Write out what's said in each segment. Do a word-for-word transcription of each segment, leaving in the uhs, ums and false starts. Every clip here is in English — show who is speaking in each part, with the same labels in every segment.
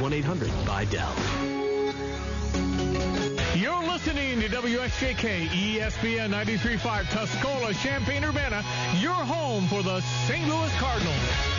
Speaker 1: one eight hundred buy Dell.
Speaker 2: You're listening to W S J K E S P N ninety-three point five Tuscola, Champaign-Urbana, your home for the Saint Louis Cardinals.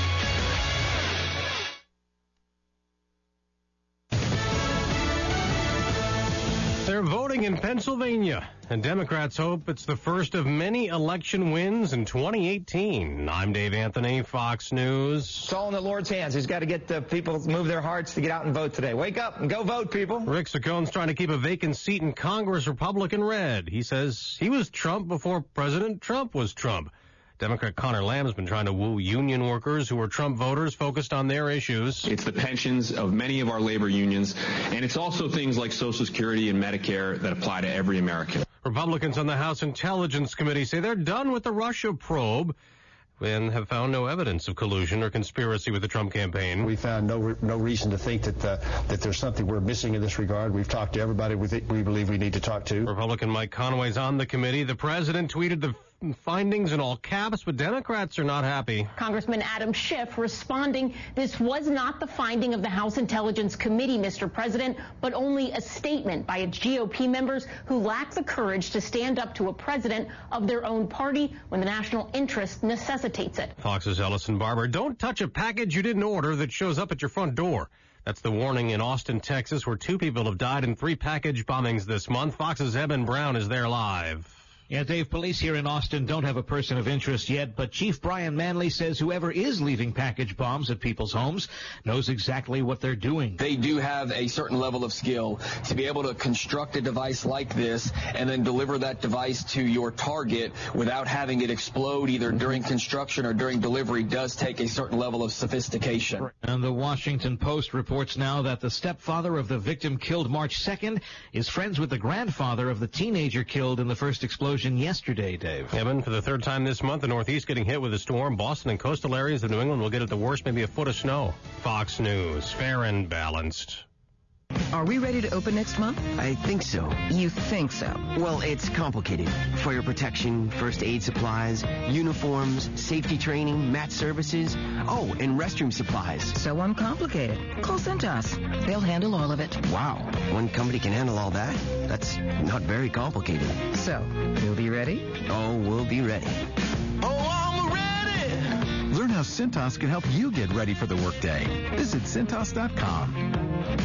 Speaker 2: They're voting in Pennsylvania, and Democrats hope it's the first of many election wins in twenty eighteen. I'm Dave Anthony, Fox News.
Speaker 3: It's all in the Lord's hands. He's got to get the people to move their hearts to get out and vote today. Wake up and go vote, people.
Speaker 2: Rick Saccone's trying to keep a vacant seat in Congress, Republican red. He says he was Trump before President Trump was Trump. Democrat Connor Lamb's been trying to woo union workers who are Trump voters focused on their issues.
Speaker 4: It's the pensions of many of our labor unions, and it's also things like Social Security and Medicare that apply to every American.
Speaker 2: Republicans on the House Intelligence Committee say they're done with the Russia probe and have found no evidence of collusion or conspiracy with the Trump campaign.
Speaker 5: We found no re- no reason to think that uh, that there's something we're missing in this regard. We've talked to everybody we, th- we believe we need to talk to.
Speaker 2: Republican Mike Conway's on the committee. The president tweeted the findings in all caps, but Democrats are not happy.
Speaker 6: Congressman Adam Schiff responding, this was not the finding of the House Intelligence Committee, Mister President, but only a statement by its G O P members who lack the courage to stand up to a president of their own party when the national interest necessitates it.
Speaker 2: Fox's Ellison Barber, don't touch a package you didn't order that shows up at your front door. That's the warning in Austin, Texas, where two people have died in three package bombings this month. Fox's Eben Brown is there live.
Speaker 7: Yeah, Dave, police here in Austin don't have a person of interest yet, but Chief Brian Manley says whoever is leaving package bombs at people's homes knows exactly what they're doing.
Speaker 8: They do have a certain level of skill to be able to construct a device like this and then deliver that device to your target without having it explode either during construction or during delivery does take a certain level of sophistication.
Speaker 7: And the Washington Post reports now that the stepfather of the victim killed March second is friends with the grandfather of the teenager killed in the first explosion yesterday, Dave.
Speaker 2: Evan, for the third time this month, the Northeast getting hit with a storm. Boston and coastal areas of New England will get at the worst, maybe a foot of snow. Fox News, fair and balanced.
Speaker 9: Are we ready to open next month?
Speaker 10: I think so.
Speaker 9: You think so?
Speaker 10: Well, it's complicated. Fire protection, first aid supplies, uniforms, safety training, mat services, oh, and restroom supplies.
Speaker 9: So uncomplicated. Call Cintas. They'll handle all of it.
Speaker 10: Wow. One company can handle all that? That's not very complicated.
Speaker 9: So, you'll be ready?
Speaker 10: Oh, we'll be ready.
Speaker 11: Oh, I'm ready! Learn how Cintas can help you get ready for the workday. Visit Cintas dot com.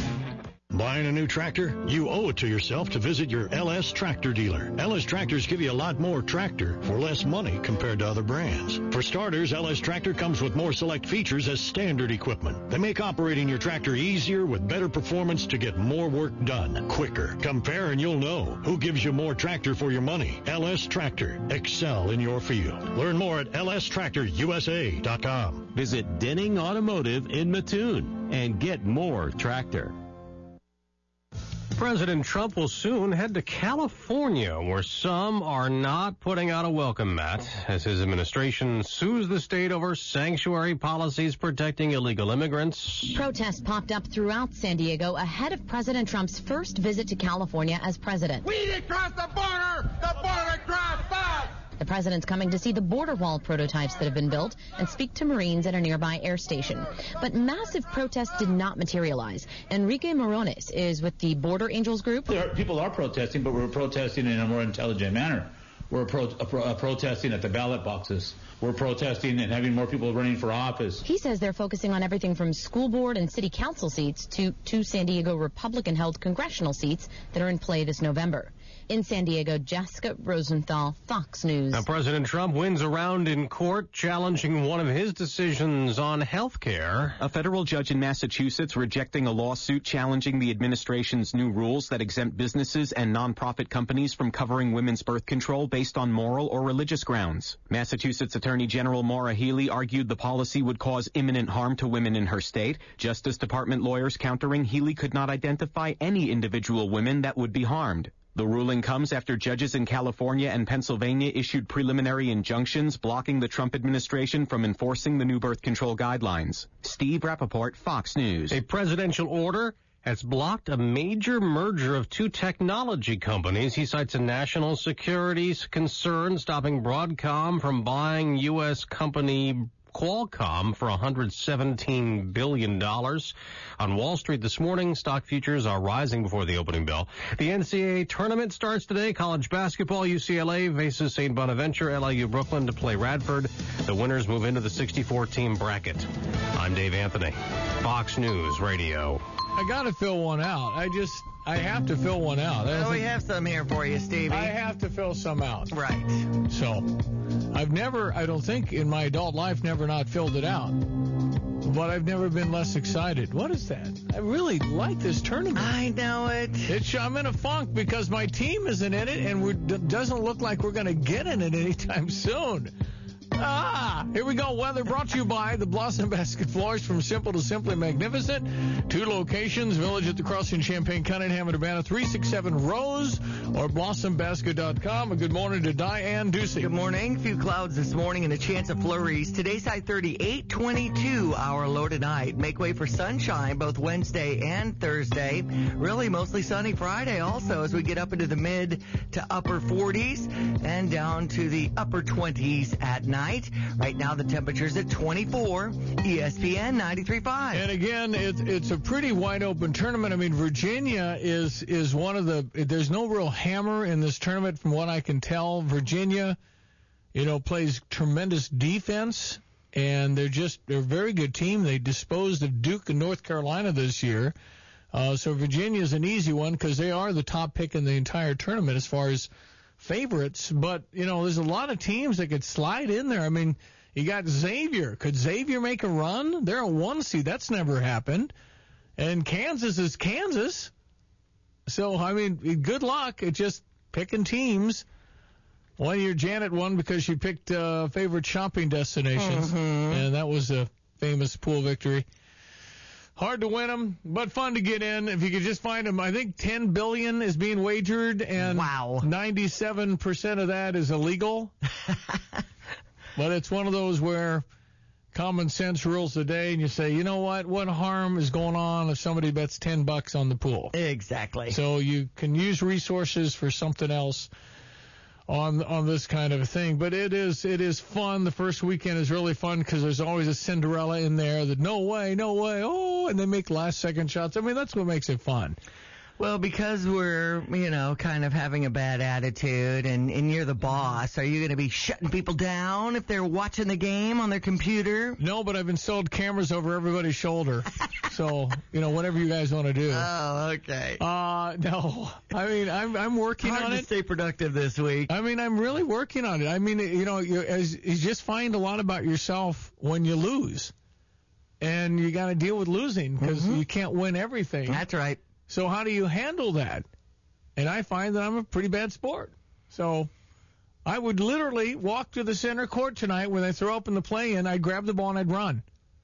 Speaker 12: Buying a new tractor? You owe it to yourself to visit your L S Tractor dealer. L S Tractors give you a lot more tractor for less money compared to other brands. For starters, L S Tractor comes with more select features as standard equipment. They make operating your tractor easier with better performance to get more work done quicker. Compare and you'll know who gives you more tractor for your money. L S Tractor. Excel in your field. Learn more at L S Tractor U S A dot com.
Speaker 1: Visit Denning Automotive in Mattoon and get more tractor.
Speaker 2: President Trump will soon head to California, where some are not putting out a welcome mat as his administration sues the state over sanctuary policies protecting illegal immigrants.
Speaker 13: Protests popped up throughout San Diego ahead of President Trump's first visit to California as president.
Speaker 14: We didn't cross the border! The border crossed us!
Speaker 13: The president's coming to see the border wall prototypes that have been built and speak to Marines at a nearby air station. But massive protests did not materialize. Enrique Morones is with the Border Angels group.
Speaker 15: There are, people are protesting, but we're protesting in a more intelligent manner. We're pro, uh, pro, uh, protesting at the ballot boxes. We're protesting and having more people running for office.
Speaker 13: He says they're focusing on everything from school board and city council seats to two San Diego Republican-held congressional seats that are in play this November. In San Diego, Jessica Rosenthal, Fox News.
Speaker 2: Now, President Trump wins a round in court challenging one of his decisions on health care.
Speaker 16: A federal judge in Massachusetts rejecting a lawsuit challenging the administration's new rules that exempt businesses and nonprofit companies from covering women's birth control based on moral or religious grounds. Massachusetts Attorney General Maura Healey argued the policy would cause imminent harm to women in her state. Justice Department lawyers countering Healey could not identify any individual women that would be harmed. The ruling comes after judges in California and Pennsylvania issued preliminary injunctions blocking the Trump administration from enforcing the new birth control guidelines. Steve Rappaport, Fox News.
Speaker 2: A presidential order has blocked a major merger of two technology companies. He cites a national security concern stopping Broadcom from buying U S company Qualcomm for one hundred seventeen billion dollars. On Wall Street this morning, stock futures are rising before the opening bell. The N C double A tournament starts today. College basketball, U C L A faces Saint Bonaventure, L I U Brooklyn to play Radford. The winners move into the sixty-four team bracket. I'm Dave Anthony, Fox News Radio.
Speaker 17: I got to fill one out. I just, I have to fill one out.
Speaker 18: Well, we have some here for you, Stevie.
Speaker 17: I have to fill some out.
Speaker 18: Right.
Speaker 17: So, I've never, I don't think in my adult life, never not filled it out. But I've never been less excited. What is that? I really like this tournament.
Speaker 18: I know it.
Speaker 17: It's, I'm in a funk because my team isn't in it, and it doesn't look like we're going to get in it anytime soon. Ah, here we go. Weather brought to you by the Blossom Basket Floors, from simple to simply magnificent. Two locations, Village at the Crossing, Champaign, Cunningham, and Urbana, three six seven Rose, or blossom basket dot com. A good morning to Diane Ducey.
Speaker 18: Good morning. A few clouds this morning and a chance of flurries. Today's high thirty-eight, twenty-two our low tonight. Make way for sunshine both Wednesday and Thursday. Really mostly sunny Friday also, as we get up into the mid to upper forties and down to the upper twenties at night. Right now, the temperature's at twenty-four. E S P N ninety-three point five.
Speaker 17: And again, it, it's a pretty wide open tournament. I mean, Virginia is is one of the. There's no real hammer in this tournament, from what I can tell. Virginia, you know, plays tremendous defense, and they're just they're a very good team. They disposed of Duke and North Carolina this year, uh, so Virginia's an easy one because they are the top pick in the entire tournament as far as favorites. But, you know, there's a lot of teams that could slide in there. I mean, you got Xavier. Could Xavier make a run? They're a one seed. That's never happened. And Kansas is Kansas. So, I mean, good luck at just picking teams. One year Janet won because she picked uh, favorite shopping destinations.
Speaker 18: Mm-hmm.
Speaker 17: And that was a famous pool victory. Hard to win them, but fun to get in. If you could just find them, I think ten billion dollars is being wagered, and
Speaker 18: wow.
Speaker 17: ninety-seven percent of that is illegal. But it's one of those where common sense rules the day, and you say, you know what? What harm is going on if somebody bets ten bucks on the pool?
Speaker 18: Exactly.
Speaker 17: So you can use resources for something else on on this kind of a thing. But it is it is fun. The first weekend is really fun because there's always a Cinderella in there that no way, no way, oh, and they make last-second shots. I mean, that's what makes it fun.
Speaker 18: Well, because we're, you know, kind of having a bad attitude, and, and you're the boss, are you going to be shutting people down if they're watching the game on their computer?
Speaker 17: No, but I've installed cameras over everybody's shoulder. So, you know, whatever you guys want to do.
Speaker 18: Oh, okay.
Speaker 17: Uh, no. I mean, I'm I'm working
Speaker 18: Hard
Speaker 17: on
Speaker 18: to
Speaker 17: it.
Speaker 18: Stay productive this week.
Speaker 17: I mean, I'm really working on it. I mean, you know, you, as, you just find a lot about yourself when you lose. And you got to deal with losing because mm-hmm. you can't win everything.
Speaker 18: That's right.
Speaker 17: So how do you handle that? And I find that I'm a pretty bad sport. So I would literally walk to the center court tonight when they throw open the play-in. I'd grab the ball and I'd run.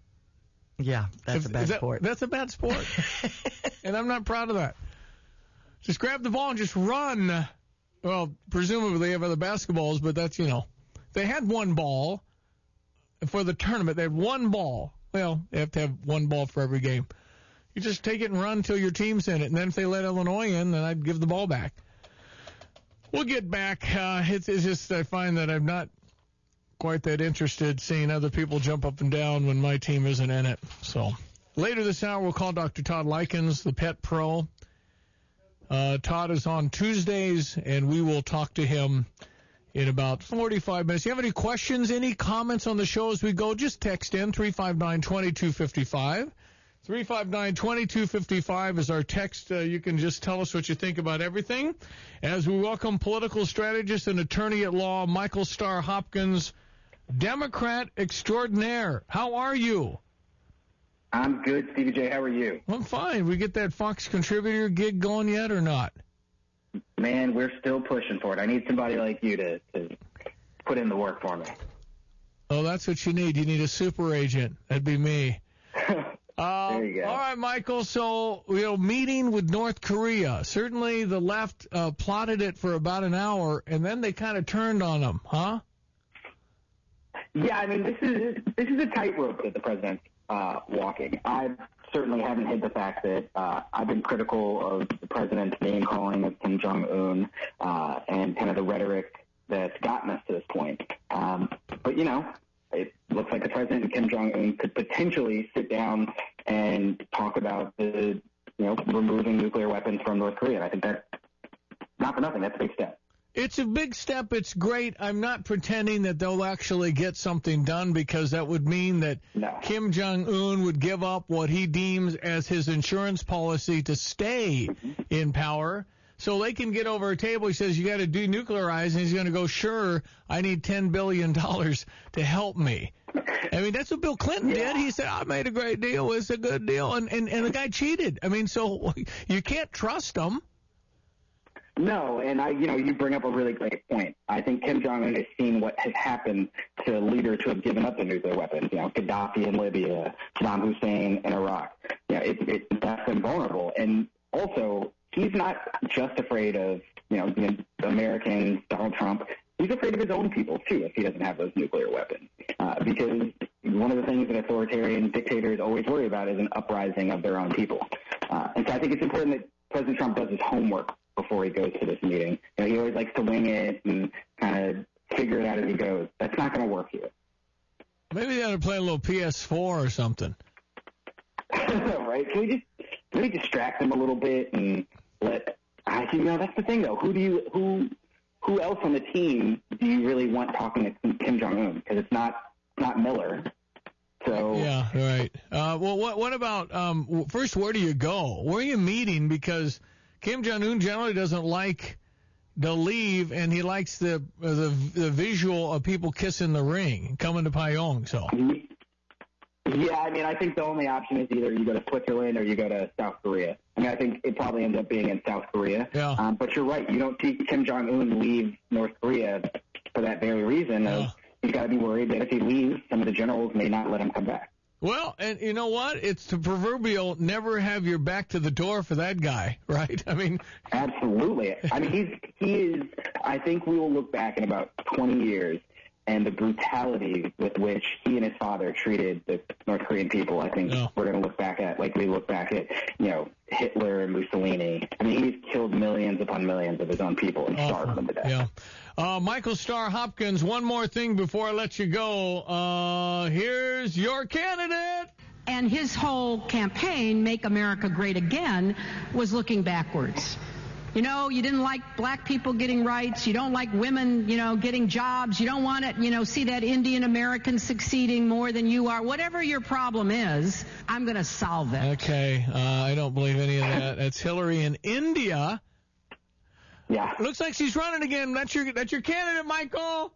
Speaker 18: Yeah, that's
Speaker 17: if,
Speaker 18: a bad
Speaker 17: that,
Speaker 18: sport.
Speaker 17: That's a bad sport. And I'm not proud of that. Just grab the ball and just run. Well, presumably they have other basketballs, but that's, you know. They had one ball for the tournament. They had one ball. Well, they have to have one ball for every game. You just take it and run until your team's in it. And then if they let Illinois in, then I'd give the ball back. We'll get back. Uh, it's, it's just I find that I'm not quite that interested seeing other people jump up and down when my team isn't in it. So later this hour, we'll call Doctor Todd Likens, the pet pro. Uh, Todd is on Tuesdays, and we will talk to him in about forty-five minutes. If you have any questions, any comments on the show as we go, just text in three five nine, two two five five. three five nine, two two five five is our text. Uh, you can just tell us what you think about everything. As we welcome political strategist and attorney at law, Michael Starr Hopkins, Democrat extraordinaire. How are you?
Speaker 19: I'm good, Stevie J. How are you?
Speaker 17: I'm fine. We get that Fox contributor gig going yet or not?
Speaker 19: Man, we're still pushing for it. I need somebody like you to, to put in the work for me.
Speaker 17: Oh, that's what you need. You need a super agent. That'd be me. Uh,
Speaker 19: there you go.
Speaker 17: All right, Michael. So, you know, meeting with North Korea. Certainly the left uh, plotted it for about an hour, and then they kind of turned on them, huh?
Speaker 19: Yeah, I mean, this is this is a tightrope that the president's uh, walking. I certainly haven't hid the fact that uh, I've been critical of the president's name-calling of Kim Jong-un uh, and kind of the rhetoric that's gotten us to this point. Um, but, you know, it, looks like the president and Kim Jong-un could potentially sit down and talk about the, you know, removing nuclear weapons from North Korea. And I think that's not for nothing. That's a big step.
Speaker 17: It's a big step. It's great. I'm not pretending that they'll actually get something done, because that would mean that
Speaker 19: no.
Speaker 17: Kim Jong-un would give up what he deems as his insurance policy to stay mm-hmm. in power. So they can get over a table. He says, you got to denuclearize, and he's going to go, sure, I need ten billion dollars to help me. I mean, that's what Bill Clinton
Speaker 19: yeah.
Speaker 17: did. He said, I made a great deal. It's a good deal. And, and, and the guy cheated. I mean, so you can't trust him.
Speaker 19: No, and I, you know, you bring up a really great point. I think Kim Jong-un has seen what has happened to leaders who have given up their nuclear weapons. You know, Gaddafi in Libya, Saddam Hussein in Iraq. You know, it, it left them vulnerable. And also, he's not just afraid of, you know, the Americans, Donald Trump. He's afraid of his own people, too, if he doesn't have those nuclear weapons. Uh, because one of the things that authoritarian dictators always worry about is an uprising of their own people. Uh, and so I think it's important that President Trump does his homework before he goes to this meeting. You know, he always likes to wing it and kind of figure it out as he goes. That's not going to work here.
Speaker 17: Maybe they ought to play a little P S four or something.
Speaker 19: Right? Can we just can we distract them a little bit and let? I think, you know, that's the thing though. Who do you who who else on the team do you really want talking to Kim Jong-un? Because it's not not Miller. So
Speaker 17: yeah, right. Uh, well, what what about um, first? Where do you go? Where are you meeting? Because Kim Jong-un generally doesn't like to leave, and he likes the the, the visual of people kissing the ring coming to Pyongyang. So.
Speaker 19: Yeah, I mean, I think the only option is either you go to Switzerland or you go to South Korea. I mean, I think it probably ends up being in South Korea.
Speaker 17: Yeah.
Speaker 19: Um, but you're right. You don't see Kim Jong-un leave North Korea for that very reason. Of,
Speaker 17: yeah.
Speaker 19: He's got to be worried that if he leaves, some of the generals may not let him come back.
Speaker 17: Well, and you know what? It's the proverbial never have your back to the door for that guy, right? I mean,
Speaker 19: absolutely. I mean, he's he is. I think we will look back in about twenty years, and the brutality with which he and his father treated the North Korean people, I think yeah. we're going to look back at like we look back at, you know, Hitler and Mussolini. I mean, he's killed millions upon millions of his own people and starved oh, them to death.
Speaker 17: Yeah. Uh, Michael Starr Hopkins, one more thing before I let you go. Uh, here's your candidate.
Speaker 20: And his whole campaign, Make America Great Again, was looking backwards. You know, you didn't like black people getting rights. You don't like women, you know, getting jobs. You don't want to, you know, see that Indian American succeeding more than you are. Whatever your problem is, I'm going to solve it.
Speaker 17: Okay. Uh, I don't believe any of that. That's Hillary in India.
Speaker 19: Yeah.
Speaker 17: Looks like she's running again. That's your that's your candidate, Michael.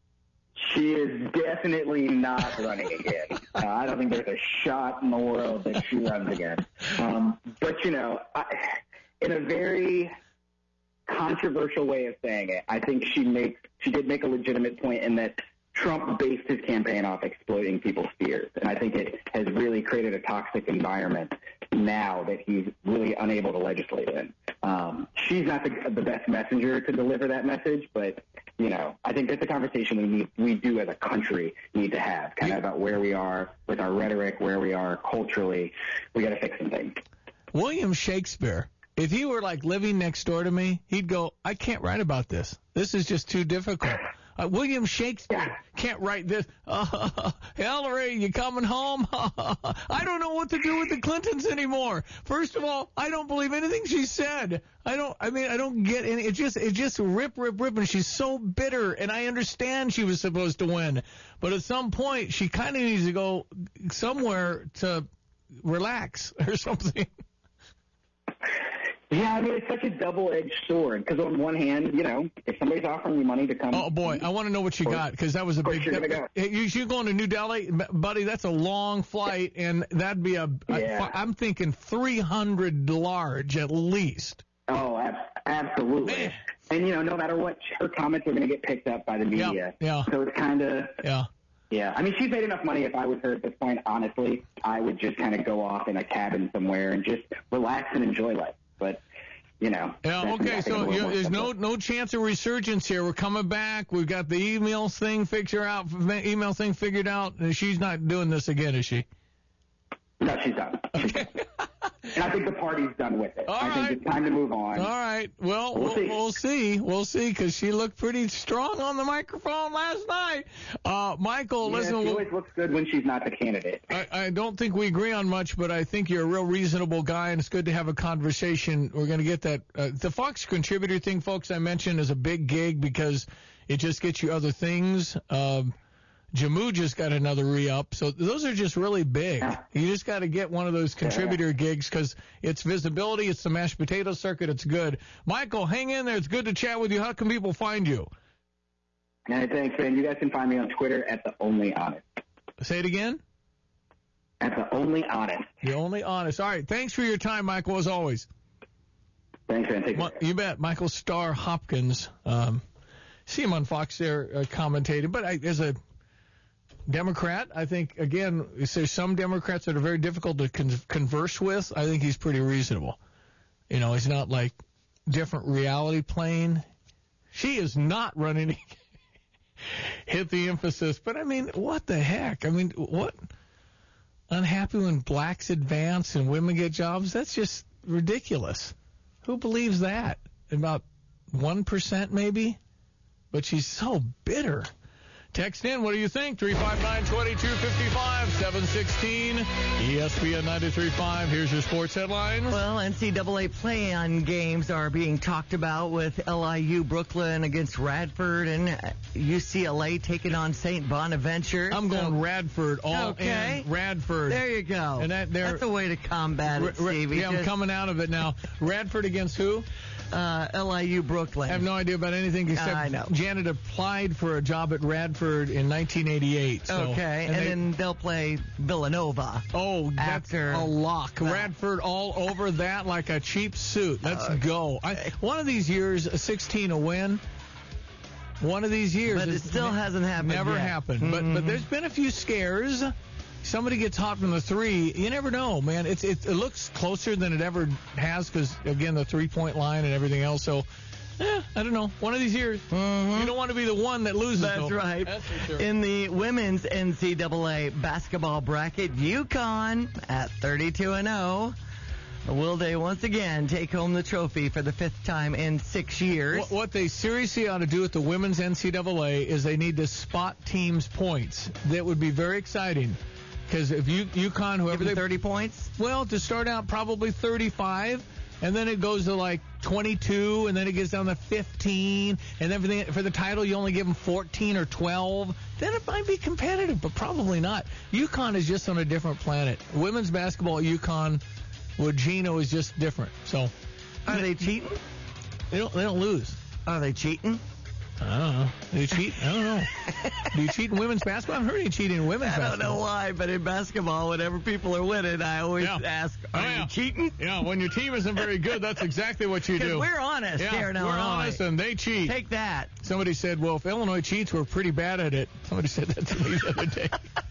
Speaker 19: She is definitely not running again. Uh, I don't think there's a shot in the world that she runs again. Um, but, you know, I, in a very controversial way of saying it, I think she makes she did make a legitimate point in that Trump based his campaign off exploiting people's fears. And I think it has really created a toxic environment now that he's really unable to legislate in. Um, she's not the, the best messenger to deliver that message, but, you know, I think that's a conversation we need, we do as a country need to have, kind of about where we are with our rhetoric, where we are culturally. We got to fix some things.
Speaker 17: William Shakespeare, if he were like living next door to me, he'd go, I can't write about this. This is just too difficult. Uh, William Shakespeare can't write this. Uh, Hillary, you coming home? I don't know what to do with the Clintons anymore. First of all, I don't believe anything she said. I don't. I mean, I don't get any. It just, it just rip, rip, rip, and she's so bitter. And I understand she was supposed to win, but at some point, she kind of needs to go somewhere to relax or something.
Speaker 19: Yeah, I mean, it's such a double-edged sword, because on one hand, you know, if somebody's offering you money to come...
Speaker 17: Oh, boy, I want to know what you got, because that was a big...
Speaker 19: You're gonna go.
Speaker 17: You, you're going to New Delhi? Buddy, that's a long flight, and that'd be a...
Speaker 19: Yeah.
Speaker 17: a I'm thinking three hundred large at least.
Speaker 19: Oh, ab- absolutely. Man. And, you know, no matter what, her comments are going to get picked up by the media.
Speaker 17: Yeah, yeah.
Speaker 19: So it's kind of...
Speaker 17: Yeah.
Speaker 19: Yeah, I mean, she's made enough money. If I was her at this point, honestly, I would just kind of go off in a cabin somewhere and just relax and enjoy life. But, you know.
Speaker 17: Yeah, okay, so you, there's no no chance of resurgence here. We're coming back. We've got the email thing figured out. Email thing figured out. And she's not doing this again, is she?
Speaker 19: No, she's not.
Speaker 17: Okay.
Speaker 19: And I think the party's done with it.
Speaker 17: All
Speaker 19: I
Speaker 17: right.
Speaker 19: think it's time to move on.
Speaker 17: All right. Well, we'll,
Speaker 19: We'll see.
Speaker 17: we'll see. We'll see, because she looked pretty strong on the microphone last night. Uh, Michael,
Speaker 19: Yeah,
Speaker 17: listen.
Speaker 19: she always looks good when she's not the candidate.
Speaker 17: I, I don't think we agree on much, but I think you're a real reasonable guy, and it's good to have a conversation. We're going to get that. Uh, the Fox contributor thing, folks, I mentioned is a big gig because it just gets you other things. Um, Jamu just got another re-up, so those are just really big. You just got to get one of those contributor gigs because it's visibility, it's the mashed potato circuit, it's good. Michael, hang in there. It's good to chat with you. How can people find you?
Speaker 19: And thanks, man. You guys can find me on Twitter at The Only Honest.
Speaker 17: Say it again?
Speaker 19: At The Only Honest.
Speaker 17: The Only Honest. All right, thanks for your time, Michael, as always.
Speaker 19: Thanks, man. Take care.
Speaker 17: You bet. Michael Starr Hopkins. Um, see him on Fox there uh, commentating, but I, as a Democrat, I think, again, there's some Democrats that are very difficult to con- converse with. I think he's pretty reasonable. You know, he's not like different reality playing. She is not running. Hit the emphasis. But, I mean, what the heck? I mean, what? Unhappy when blacks advance and women get jobs? That's just ridiculous. Who believes that? About one percent maybe? But she's so bitter. Text in, what do you think? three five nine, two two five five, seven one six E S P N ninety-three point five. Here's your sports headlines.
Speaker 18: Well, N C double A play-on games are being talked about with L I U Brooklyn against Radford and U C L A taking on Saint Bonaventure.
Speaker 17: I'm going
Speaker 18: so,
Speaker 17: Radford. All
Speaker 18: okay.
Speaker 17: in Radford.
Speaker 18: There you go.
Speaker 17: And that,
Speaker 18: That's a way to combat it,
Speaker 17: ra-
Speaker 18: Stevie.
Speaker 17: Yeah, I'm
Speaker 18: Just,
Speaker 17: coming out of it now. Radford against who?
Speaker 18: Uh, L I U Brooklyn.
Speaker 17: I have no idea about anything except
Speaker 18: I know.
Speaker 17: Janet applied for a job at Radford in nineteen eighty-eight. So,
Speaker 18: okay, and,
Speaker 17: and they,
Speaker 18: then they'll play Villanova.
Speaker 17: Oh, that's
Speaker 18: after
Speaker 17: a lock.
Speaker 18: that.
Speaker 17: Radford all over that like a cheap suit. Let's
Speaker 18: Okay.
Speaker 17: go. I, one of these years, a sixteen a win. One of these years.
Speaker 18: But it still
Speaker 17: ne-
Speaker 18: hasn't happened
Speaker 17: Never
Speaker 18: yet.
Speaker 17: happened.
Speaker 18: Mm-hmm.
Speaker 17: But but there's been a few scares. Somebody gets hot from the three. You never know, man. It's it, it looks closer than it ever has because, again, the three-point line and everything else. So, yeah, I don't know. One of these years.
Speaker 18: Mm-hmm.
Speaker 17: You don't want to be the one that loses.
Speaker 18: That's
Speaker 17: though.
Speaker 18: right.
Speaker 17: That's for sure.
Speaker 18: In the women's N C double A basketball bracket, UConn at thirty-two and oh. Will they once again take home the trophy for the fifth time in six years?
Speaker 17: What, what they seriously ought to do with the women's N C double A is they need to spot teams' points. That would be very exciting. Because if you UConn, whoever
Speaker 18: Give them
Speaker 17: they
Speaker 18: thirty points?
Speaker 17: Well, to start out, probably thirty-five, and then it goes to like twenty-two, and then it gets down to fifteen, and then for the, for the title, you only give them fourteen or twelve. Then it might be competitive, but probably not. UConn is just on a different planet. Women's basketball at UConn with Gino is just different. So,
Speaker 18: Are they cheating?
Speaker 17: They don't. They don't lose.
Speaker 18: Are they cheating?
Speaker 17: I don't know. Do you cheat? I don't know. Do you cheat in women's basketball? I haven't heard any cheating in women's
Speaker 18: I don't
Speaker 17: basketball.
Speaker 18: know why, but in basketball, whenever people are winning, I always
Speaker 17: Yeah.
Speaker 18: ask, are
Speaker 17: Oh, yeah.
Speaker 18: you cheating?
Speaker 17: Yeah, when your team isn't very good, that's exactly what you
Speaker 18: 'Cause
Speaker 17: do.
Speaker 18: we're honest
Speaker 17: yeah,
Speaker 18: here in
Speaker 17: we're
Speaker 18: Illinois.
Speaker 17: honest, and they cheat.
Speaker 18: Take that.
Speaker 17: Somebody said, well, if Illinois cheats, we're pretty bad at it. Somebody said that to me the other day.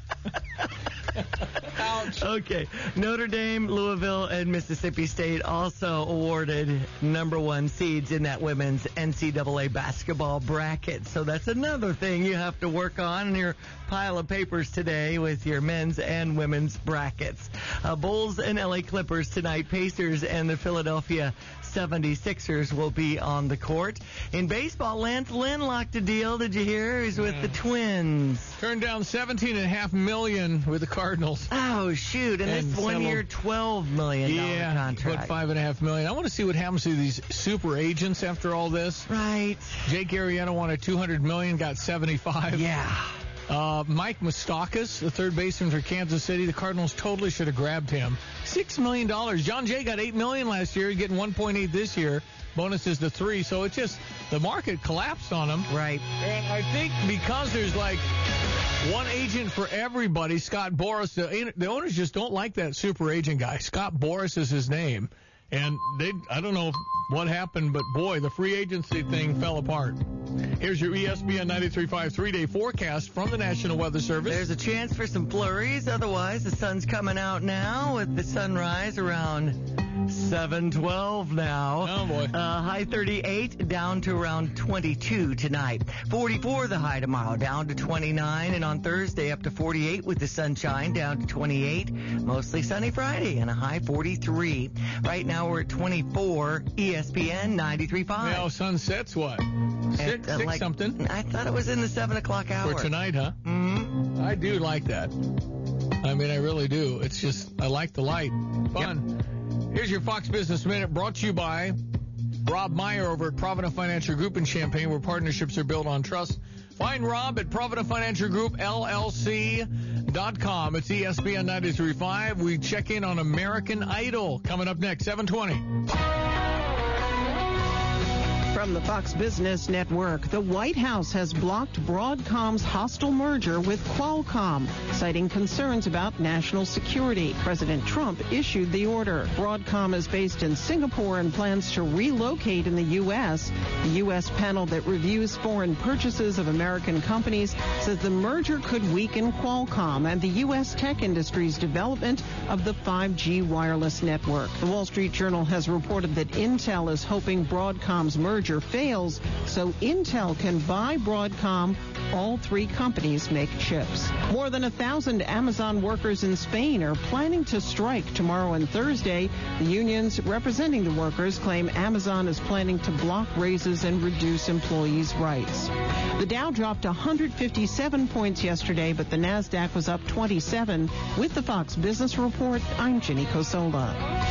Speaker 17: Ouch.
Speaker 18: Okay. Notre Dame, Louisville, and Mississippi State also awarded number one seeds in that women's N C double A basketball bracket. So that's another thing you have to work on in your pile of papers today with your men's and women's brackets. Uh, Bulls and L A Clippers tonight. Pacers and the Philadelphia seventy-sixers will be on the court. In baseball, Lance Lynn locked a deal. Did you hear? He's with the Twins.
Speaker 17: Turned down seventeen and a half million with the Cardinals.
Speaker 18: Oh, shoot. And,
Speaker 17: And
Speaker 18: this one year, twelve million dollars
Speaker 17: Yeah,
Speaker 18: contract.
Speaker 17: put five and a half million. I want to see what happens to these super agents after all this.
Speaker 18: Right.
Speaker 17: Jake Arrieta wanted two hundred million, got seventy-five.
Speaker 18: Yeah.
Speaker 17: Uh, Mike Moustakas, the third baseman for Kansas City, the Cardinals totally should have grabbed him. Six million dollars. John Jay got eight million last year, getting one point eight this year. Bonuses to three, so it's just the market collapsed on him.
Speaker 18: Right.
Speaker 17: And I think because there's like one agent for everybody, Scott Boras, the, the owners just don't like that super agent guy. Scott Boras is his name. And they, I don't know what happened, but boy, the free agency thing fell apart. Here's your E S P N ninety-three point five three-day forecast from the National Weather Service.
Speaker 18: There's a chance for some flurries. Otherwise, the sun's coming out now with the sunrise around seven twelve now.
Speaker 17: Oh, boy.
Speaker 18: Uh, high thirty-eight, down to around twenty-two tonight. forty-four the high tomorrow, down to twenty-nine. And on Thursday, up to forty-eight with the sunshine, down to twenty-eight. Mostly sunny Friday and a high forty-three. Right now, we're at twenty-four. E S P N ninety-three point five.
Speaker 17: Now, sunset's what? Six,
Speaker 18: At, uh,
Speaker 17: six
Speaker 18: like,
Speaker 17: something?
Speaker 18: I thought it was in the seven o'clock hour.
Speaker 17: For tonight, huh?
Speaker 18: Mm-hmm.
Speaker 17: I do like that. I mean, I really do. It's just, I like the light. Fun. Yep. Here's your Fox Business Minute, brought to you by Rob Meyer over at Provident Financial Group in Champaign, where partnerships are built on trust. Find Rob at Provident Financial Group, L L C dot com. It's E S P N ninety-three point five. We check in on American Idol coming up next, seven twenty.
Speaker 21: From the Fox Business Network, the White House has blocked Broadcom's hostile merger with Qualcomm, citing concerns about national security. President Trump issued the order. Broadcom is based in Singapore and plans to relocate in the U S. The U S panel that reviews foreign purchases of American companies says the merger could weaken Qualcomm and the U S tech industry's development of the five G wireless network. The Wall Street Journal has reported that Intel is hoping Broadcom's merger fails so Intel can buy Broadcom. All three companies make chips. More than a thousand Amazon workers in Spain are planning to strike tomorrow and Thursday. The unions representing the workers claim Amazon is planning to block raises and reduce employees' rights. The Dow dropped one hundred fifty-seven points yesterday, but the NASDAQ was up twenty-seven. With the Fox Business Report, I'm Ginny Cosola.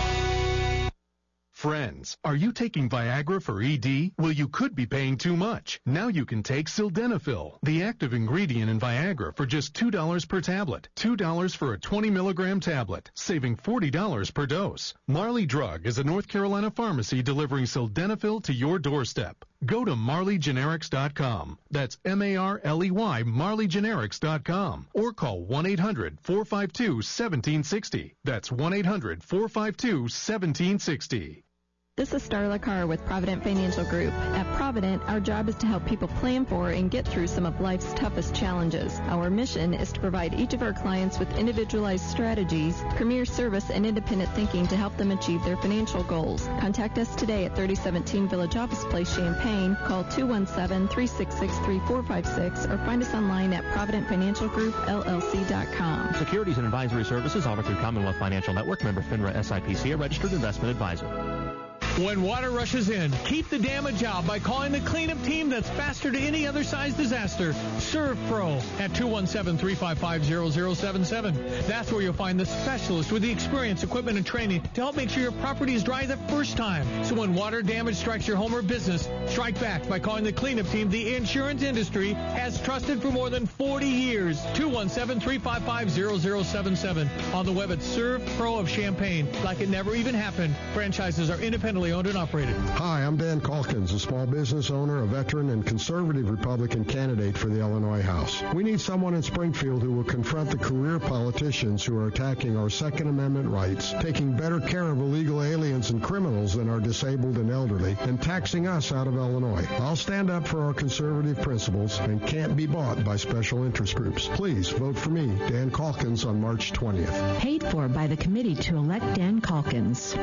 Speaker 22: Friends, are you taking Viagra for E D? Well, you could be paying too much. Now you can take Sildenafil, the active ingredient in Viagra, for just two dollars per tablet. two dollars for a twenty milligram tablet, saving forty dollars per dose. Marley Drug is a North Carolina pharmacy delivering Sildenafil to your doorstep. Go to Marley Generics dot com. That's M A R L E Y, Marley Generics dot com. Or call one eight hundred, four five two, one seven six zero. That's one eight hundred, four five two, one seven six zero.
Speaker 23: This is Starla Carr with Provident Financial Group. At Provident, our job is to help people plan for and get through some of life's toughest challenges. Our mission is to provide each of our clients with individualized strategies, premier service, and independent thinking to help them achieve their financial goals. Contact us today at thirty seventeen Village Office Place, Champaign. Call two one seven, three six six, three four five six or find us online at Provident Financial Group L L C dot com.
Speaker 24: Securities and advisory services offered through Commonwealth Financial Network, member FINRA S I P C, a registered investment advisor.
Speaker 17: When water rushes in, keep the damage out by calling the cleanup team that's faster to any other size disaster. Serve Pro at two one seven, three five five, zero zero seven seven. That's where you'll find the specialist with the experience, equipment, and training to help make sure your property is dry the first time. So when water damage strikes your home or business, strike back by calling the cleanup team the insurance industry has trusted for more than forty years. two one seven, three five five, zero zero seven seven. On the web at Serve Pro of Champaign. Like it never even happened. Franchises are independently owned and operated.
Speaker 25: Hi, I'm Dan Calkins, a small business owner, a veteran, and conservative Republican candidate for the Illinois House. We need someone in Springfield who will confront the career politicians who are attacking our Second Amendment rights, taking better care of illegal aliens and criminals than our disabled and elderly, and taxing us out of Illinois. I'll stand up for our conservative principles and can't be bought by special interest groups. Please vote for me, Dan Calkins, on March twentieth.
Speaker 26: Paid for by the committee to elect Dan Calkins.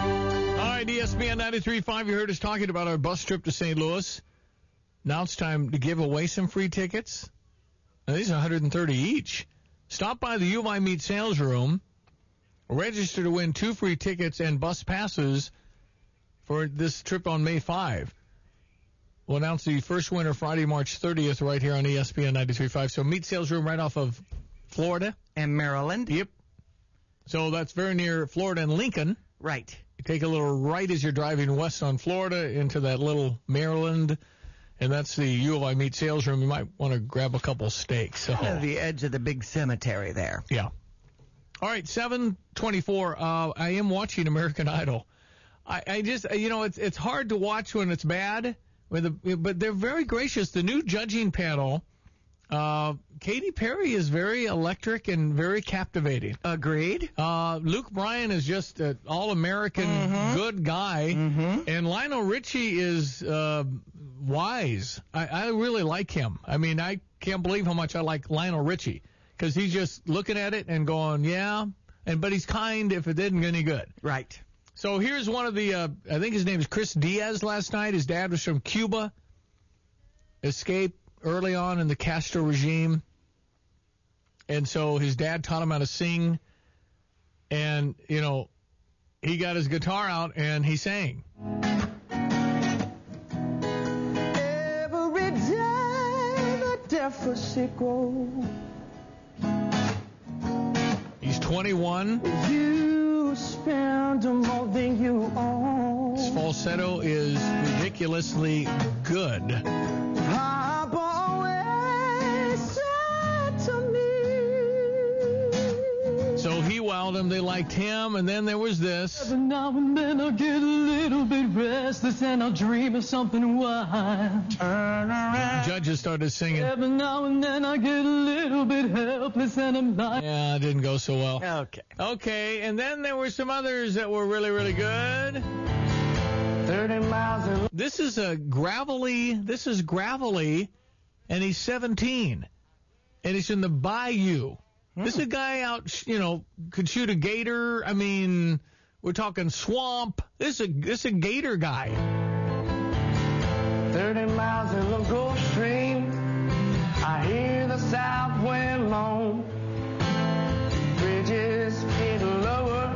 Speaker 17: All right, E S P N ninety-three point five, you heard us talking about our bus trip to Saint Louis. Now it's time to give away some free tickets. Now, these are one hundred thirty each. Stop by the U of I Meet Sales Room. Register to win two free tickets and bus passes for this trip on May fifth. We'll announce the first winner Friday, March thirtieth, right here on E S P N ninety-three point five. So Meet Sales Room right off of Florida.
Speaker 18: And Maryland.
Speaker 17: Yep. So that's very near Florida and Lincoln.
Speaker 18: Right.
Speaker 17: You take a little right as you're driving west on Florida into that little Maryland, and that's the U of I Meet Sales Room. You might want to grab a couple steaks. So.
Speaker 18: Kind of the edge of the big cemetery there.
Speaker 17: Yeah. All right, seven twenty-four. Uh, I am watching American Idol. I, I just, you know, it's it's hard to watch when it's bad, when the, but they're very gracious. The new judging panel, uh, Katy Perry is very electric and very captivating.
Speaker 18: Agreed.
Speaker 17: Uh, Luke Bryan is just an all-American
Speaker 18: mm-hmm.
Speaker 17: good guy,
Speaker 18: mm-hmm.
Speaker 17: and Lionel Richie is uh, wise. I, I really like him. I mean, I can't believe how much I like Lionel Richie, because he's just looking at it and going, yeah, and but he's kind if it didn't get any good.
Speaker 18: Right.
Speaker 17: So here's one of the, uh, I think his name is Chris Diaz last night. His dad was from Cuba, escaped early on in the Castro regime. And so his dad taught him how to sing. And, you know, he got his guitar out and he sang.
Speaker 3: Every day the deficit grows.
Speaker 17: He's twenty-one.
Speaker 3: You spend more than you own.
Speaker 17: His falsetto is ridiculously good.
Speaker 3: I've always said to me.
Speaker 17: So he wowed them. They liked him. And then there was this.
Speaker 3: Every now and then I get a little bit restless and I'll dream of something wild. Turn around.
Speaker 17: Judges started singing.
Speaker 3: Every now and then I get a little bit helpless and I'm like.
Speaker 17: Yeah, it didn't go so well.
Speaker 18: Okay.
Speaker 17: Okay, and then there were some others that were really, really good.
Speaker 3: thirty miles in.
Speaker 17: This is a gravelly, this is gravelly, and he's seventeen. And he's in the bayou. Hmm. This is a guy out, you know, could shoot a gator. I mean, we're talking swamp. This is a, this is a gator guy.
Speaker 3: thirty miles in the Gulf Stream. I hear the south wind moan. Bridges getting lower.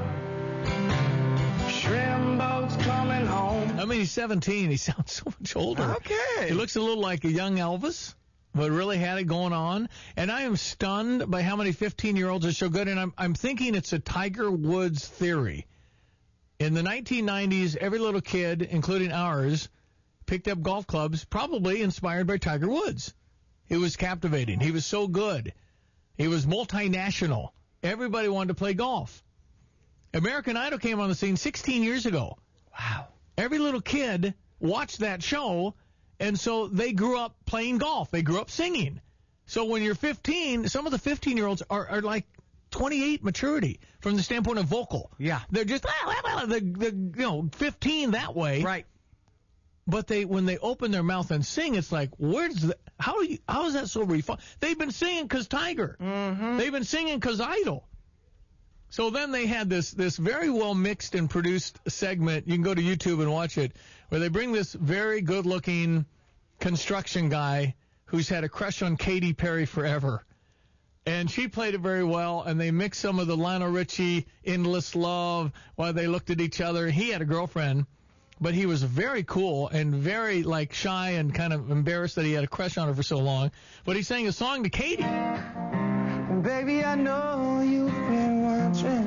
Speaker 3: Shrimp boats coming home.
Speaker 17: I mean, he's seventeen. He sounds so much older.
Speaker 18: Okay.
Speaker 17: He looks a little like a young Elvis, but really had it going on. And I am stunned by how many fifteen-year-olds are so good. And I'm, I'm thinking it's a Tiger Woods theory. In the nineteen nineties, every little kid, including ours, picked up golf clubs, probably inspired by Tiger Woods. He was captivating. He was so good. He was multinational. Everybody wanted to play golf. American Idol came on the scene sixteen years ago.
Speaker 18: Wow.
Speaker 17: Every little kid watched that show, and so they grew up playing golf. They grew up singing. So when you're fifteen, some of the fifteen-year-olds are, are like twenty-eight maturity from the standpoint of vocal.
Speaker 18: Yeah.
Speaker 17: They're just, ah, the, the, you know, fifteen that way.
Speaker 18: Right.
Speaker 17: But they, when they open their mouth and sing, it's like, where's the, how do you, how is that so refined? They've been singing because Tiger.
Speaker 18: Mm-hmm.
Speaker 17: They've been singing because Idol. So then they had this, this very well mixed and produced segment. You can go to YouTube and watch it, where they bring this very good looking construction guy who's had a crush on Katy Perry forever. And she played it very well, and they mixed some of the Lionel Richie Endless Love while they looked at each other. He had a girlfriend. But he was very cool and very, like, shy and kind of embarrassed that he had a crush on her for so long. But he sang a song to Katy.
Speaker 3: Baby, I know you've been watching.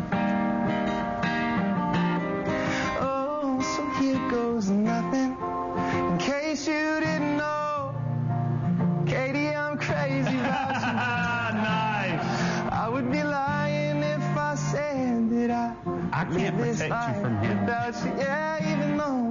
Speaker 3: Oh, so here goes nothing. In case you didn't know, Katy, I'm crazy about you. Nice. I would be lying if I said that I
Speaker 18: I can't protect you from him.
Speaker 3: Without you, yeah, even though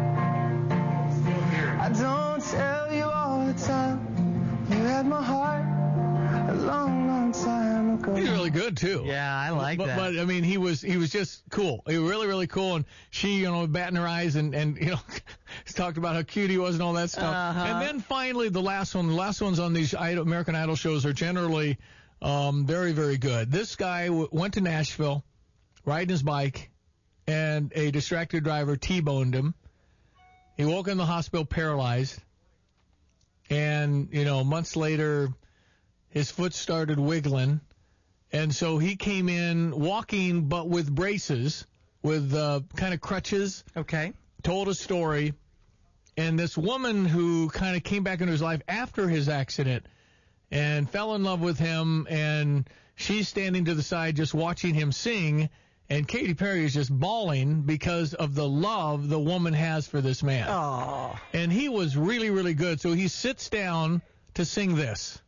Speaker 3: I don't tell you all the time. You had my heart a long, long time ago.
Speaker 17: He's really good too.
Speaker 18: Yeah, I like
Speaker 17: but,
Speaker 18: that.
Speaker 17: But I mean, he was he was just cool. He was really, really cool. And she, you know, batting her eyes and and you know, talked about how cute he was and all that stuff.
Speaker 18: Uh-huh.
Speaker 17: And then finally, the last one. The last ones on these Idol, American Idol shows are generally um, very, very good. This guy w- went to Nashville, riding his bike, and a distracted driver T-boned him. He woke in the hospital paralyzed. And, you know, months later, his foot started wiggling. And so he came in walking, but with braces, with uh, kind of crutches.
Speaker 18: Okay.
Speaker 17: Told a story. And this woman who kind of came back into his life after his accident and fell in love with him, and she's standing to the side just watching him sing. And Katy Perry is just bawling because of the love the woman has for this man.
Speaker 18: Oh.
Speaker 17: And he was really, really good. So he sits down to sing this.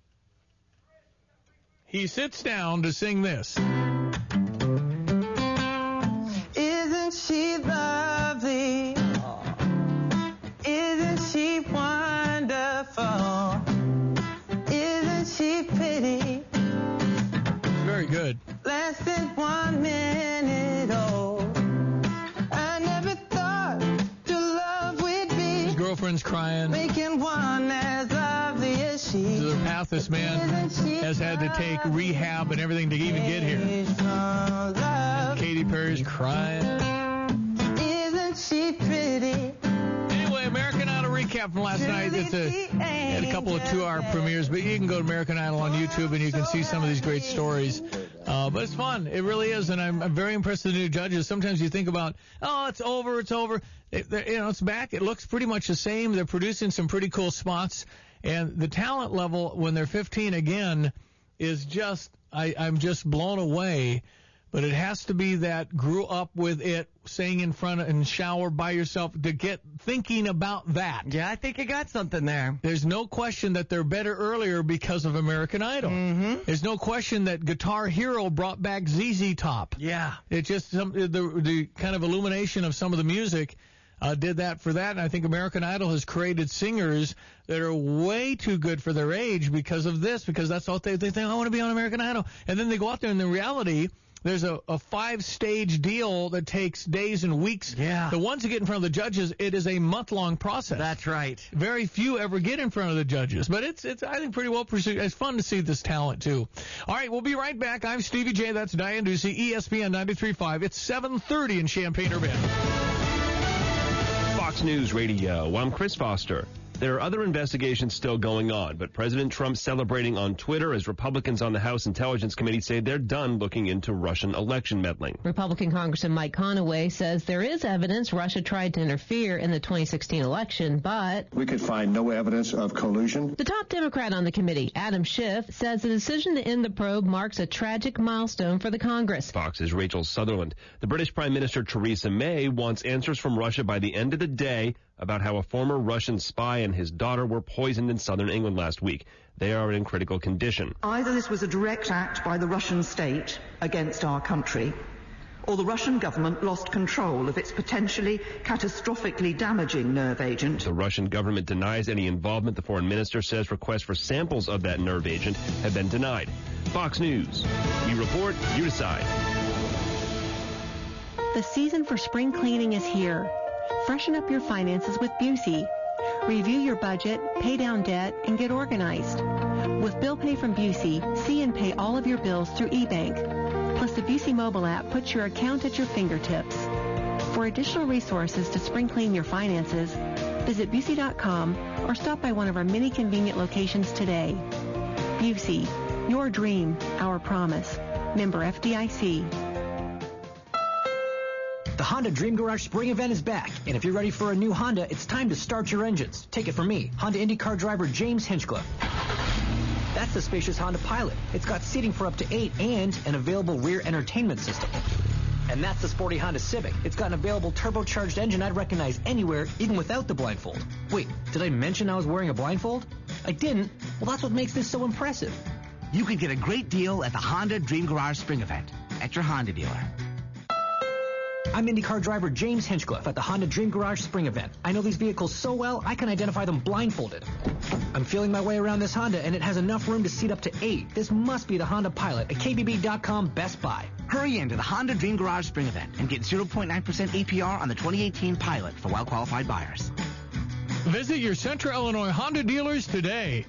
Speaker 17: He sits down to sing this.
Speaker 3: Isn't she lovely? Oh. Isn't she wonderful? Isn't she pretty?
Speaker 17: Very good.
Speaker 3: Less than one minute old. I never thought your love would be.
Speaker 17: His girlfriend's crying.
Speaker 3: Making one as lovely as she.
Speaker 17: The path this man has had to take rehab and everything to even get here. And Katy Perry's crying.
Speaker 3: Isn't she pretty?
Speaker 17: Anyway, American Idol recap from last night. It's a, had a couple of two-hour premieres, but you can go to American Idol on YouTube and you can see some of these great stories. Uh, but it's fun. It really is, and I'm, I'm very impressed with the new judges. Sometimes you think about, oh, it's over, it's over. It, you know, it's back. It looks pretty much the same. They're producing some pretty cool spots, and the talent level when they're fifteen again is just, I, I'm just blown away. But it has to be that grew up with it, saying in front of and shower by yourself to get thinking about that.
Speaker 18: Yeah, I think you got something there.
Speaker 17: There's no question that they're better earlier because of American Idol.
Speaker 18: Mm-hmm.
Speaker 17: There's no question that Guitar Hero brought back Z Z Top.
Speaker 18: Yeah.
Speaker 17: It just some, the the kind of illumination of some of the music uh, did that for that, and I think American Idol has created singers that are way too good for their age because of this, because that's all they, they think, I want to be on American Idol. And then they go out there, and the reality, there's a, a five-stage deal that takes days and weeks.
Speaker 18: Yeah.
Speaker 17: The ones that get in front of the judges, it is a month-long process.
Speaker 18: That's right.
Speaker 17: Very few ever get in front of the judges. But it's, it's I think, pretty well pursued. It's fun to see this talent, too. All right, we'll be right back. I'm Stevie J. That's Diane Ducey, E S P N ninety-three point five. It's seven thirty in Champaign-Urbana.
Speaker 4: Fox News Radio. I'm Chris Foster. There are other investigations still going on, but President Trump celebrating on Twitter as Republicans on the House Intelligence Committee say they're done looking into Russian election meddling.
Speaker 5: Republican Congressman Mike Conaway says there is evidence Russia tried to interfere in the twenty sixteen election, but
Speaker 6: we could find no evidence of collusion.
Speaker 5: The top Democrat on the committee, Adam Schiff, says the decision to end the probe marks a tragic milestone for the Congress.
Speaker 4: Fox's Rachel Sutherland. The British Prime Minister Theresa May wants answers from Russia by the end of the day about how a former Russian spy and his daughter were poisoned in southern England last week. They are in critical condition.
Speaker 7: Either this was a direct act by the Russian state against our country, or the Russian government lost control of its potentially catastrophically damaging nerve agent.
Speaker 4: The Russian government denies any involvement. The foreign minister says requests for samples of that nerve agent have been denied. Fox News. We report, you decide.
Speaker 8: The season for spring cleaning is here. Freshen up your finances with Busey. Review your budget, pay down debt, and get organized. With Bill Pay from Busey, see and pay all of your bills through eBank. Plus, the Busey mobile app puts your account at your fingertips. For additional resources to spring clean your finances, visit Busey dot com or stop by one of our many convenient locations today. Busey, your dream, our promise. Member F D I C.
Speaker 9: The Honda Dream Garage Spring Event is back, and if you're ready for a new Honda, it's time to start your engines. Take it from me, Honda IndyCar driver James Hinchcliffe. That's the spacious Honda Pilot. It's got seating for up to eight and an available rear entertainment system. And that's the sporty Honda Civic. It's got an available turbocharged engine I'd recognize anywhere, even without the blindfold. Wait, did I mention I was wearing a blindfold? I didn't. Well, that's what makes this so impressive.
Speaker 27: You can get a great deal at the Honda Dream Garage Spring Event at your Honda dealer.
Speaker 9: I'm IndyCar driver James Hinchcliffe at the Honda Dream Garage Spring Event. I know these vehicles so well, I can identify them blindfolded. I'm feeling my way around this Honda, and it has enough room to seat up to eight. This must be the Honda Pilot, a K B B dot com Best Buy.
Speaker 27: Hurry into the Honda Dream Garage Spring Event and get zero point nine percent A P R on the twenty eighteen Pilot for well-qualified buyers.
Speaker 17: Visit your Central Illinois Honda dealers today.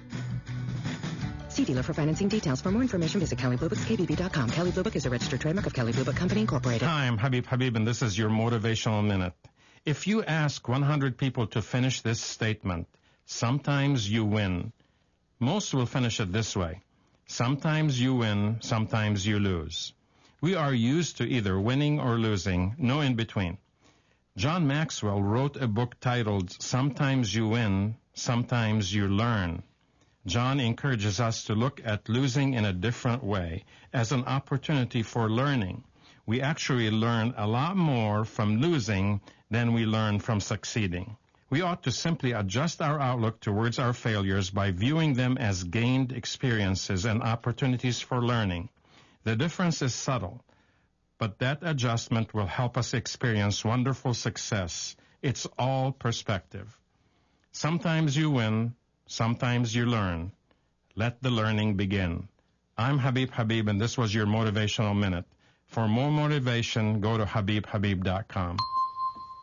Speaker 28: See dealer for financing details. For more information, visit Kelly Blue Book's K B B dot com. Kelly Blue Book is a registered trademark of Kelly Blue Book Company, Incorporated.
Speaker 29: Hi, I'm Habib Habib, and this is your Motivational Minute. If you ask one hundred people to finish this statement, sometimes you win. Most will finish it this way. Sometimes you win, sometimes you lose. We are used to either winning or losing, no in between. John Maxwell wrote a book titled Sometimes You Win, Sometimes You Learn. John encourages us to look at losing in a different way, as an opportunity for learning. We actually learn a lot more from losing than we learn from succeeding. We ought to simply adjust our outlook towards our failures by viewing them as gained experiences and opportunities for learning. The difference is subtle, but that adjustment will help us experience wonderful success. It's all perspective. Sometimes you win, sometimes you learn. Let the learning begin. I'm Habib Habib, and this was your Motivational Minute. For more motivation, go to Habib Habib dot com.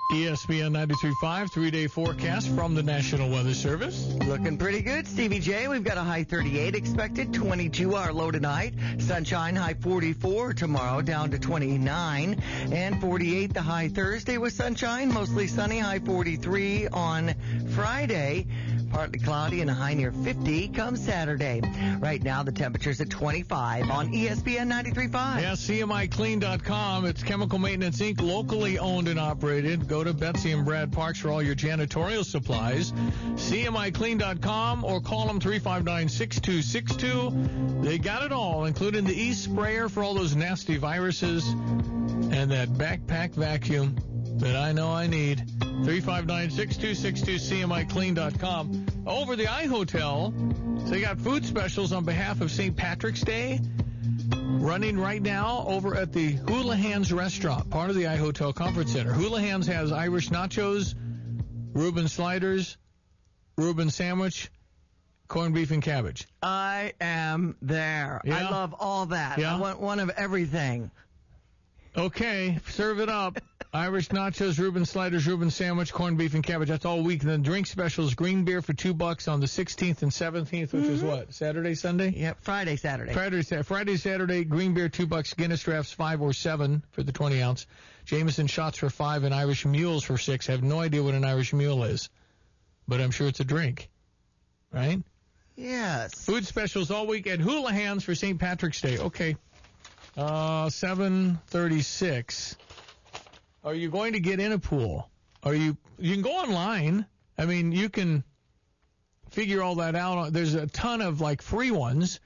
Speaker 17: E S P N ninety-three point five, three-day forecast from the National Weather Service.
Speaker 18: Looking pretty good, Stevie J. We've got a high thirty-eight expected, twenty-two our low tonight. Sunshine, high forty-four tomorrow, down to twenty-nine. And forty-eight the high Thursday with sunshine, mostly sunny, high forty-three on Friday. Partly cloudy and a high near fifty come Saturday. Right now, the temperature's at twenty-five on E S P N ninety-three point five.
Speaker 17: Yeah, C M I clean dot com. It's Chemical Maintenance Incorporated, locally owned and operated. Go to Betsy and Brad Parks for all your janitorial supplies. C M I clean dot com or call them three five nine, six two six two. They got it all, including the e-sprayer for all those nasty viruses and that backpack vacuum that I know I need. three five nine, six two six two, C M I clean dot com. Over the iHotel, they got food specials on behalf of Saint Patrick's Day running right now over at the Houlihan's restaurant, part of the iHotel Comfort Center. Houlihan's has Irish nachos, Reuben sliders, Reuben sandwich, corned beef and cabbage.
Speaker 18: I am there.
Speaker 17: Yeah?
Speaker 18: I love all that.
Speaker 17: Yeah?
Speaker 18: I want one of everything.
Speaker 17: Okay, serve it up. Irish nachos, Reuben sliders, Reuben sandwich, corned beef and cabbage. That's all week. And then drink specials, green beer for two bucks on the sixteenth and seventeenth, which mm-hmm. is what? Saturday, Sunday?
Speaker 18: Yep, Friday, Saturday.
Speaker 17: Friday, Friday, Saturday, green beer two bucks, Guinness drafts five or seven for the twenty ounce, Jameson shots for five, and Irish mules for six. I have no idea what an Irish mule is, but I'm sure it's a drink, right?
Speaker 18: Yes.
Speaker 17: Food specials all week at Houlihan's for Saint Patrick's Day. Okay. Uh, seven thirty-six. Are you going to get in a pool? Are you? You can go online. I mean, you can figure all that out. There's a ton of like free ones,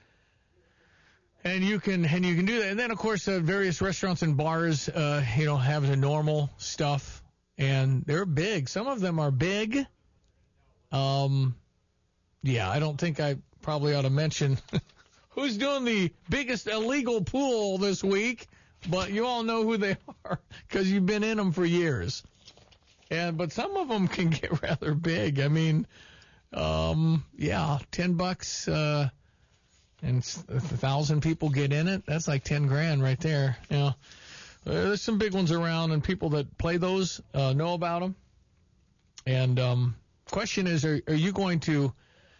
Speaker 17: and you can and you can do that. And then of course, uh, various restaurants and bars, uh, you know, have the normal stuff, and they're big. Some of them are big. Um, yeah, I don't think I probably ought to mention. Who's doing the biggest illegal pool this week? But you all know who they are because you've been in them for years. And but some of them can get rather big. I mean, um, yeah, ten bucks uh, and a thousand people get in it. That's like ten grand right there. You know, uh, there's some big ones around, and people that play those uh, know about them. And um, question is, are, are you going to?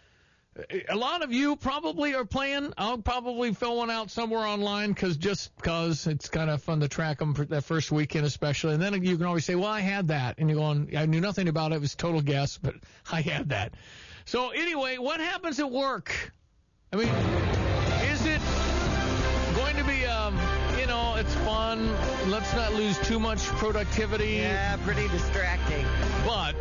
Speaker 17: A lot of you probably are playing. I'll probably fill one out somewhere online cause just because it's kind of fun to track them for that first weekend especially. And then you can always say, well, I had that. And you're going, I knew nothing about it. It was total guess, but I had that. So anyway, what happens at work? I mean, is it going to be, um, you know, it's fun. Let's not lose too much productivity.
Speaker 18: Yeah, pretty distracting.
Speaker 17: But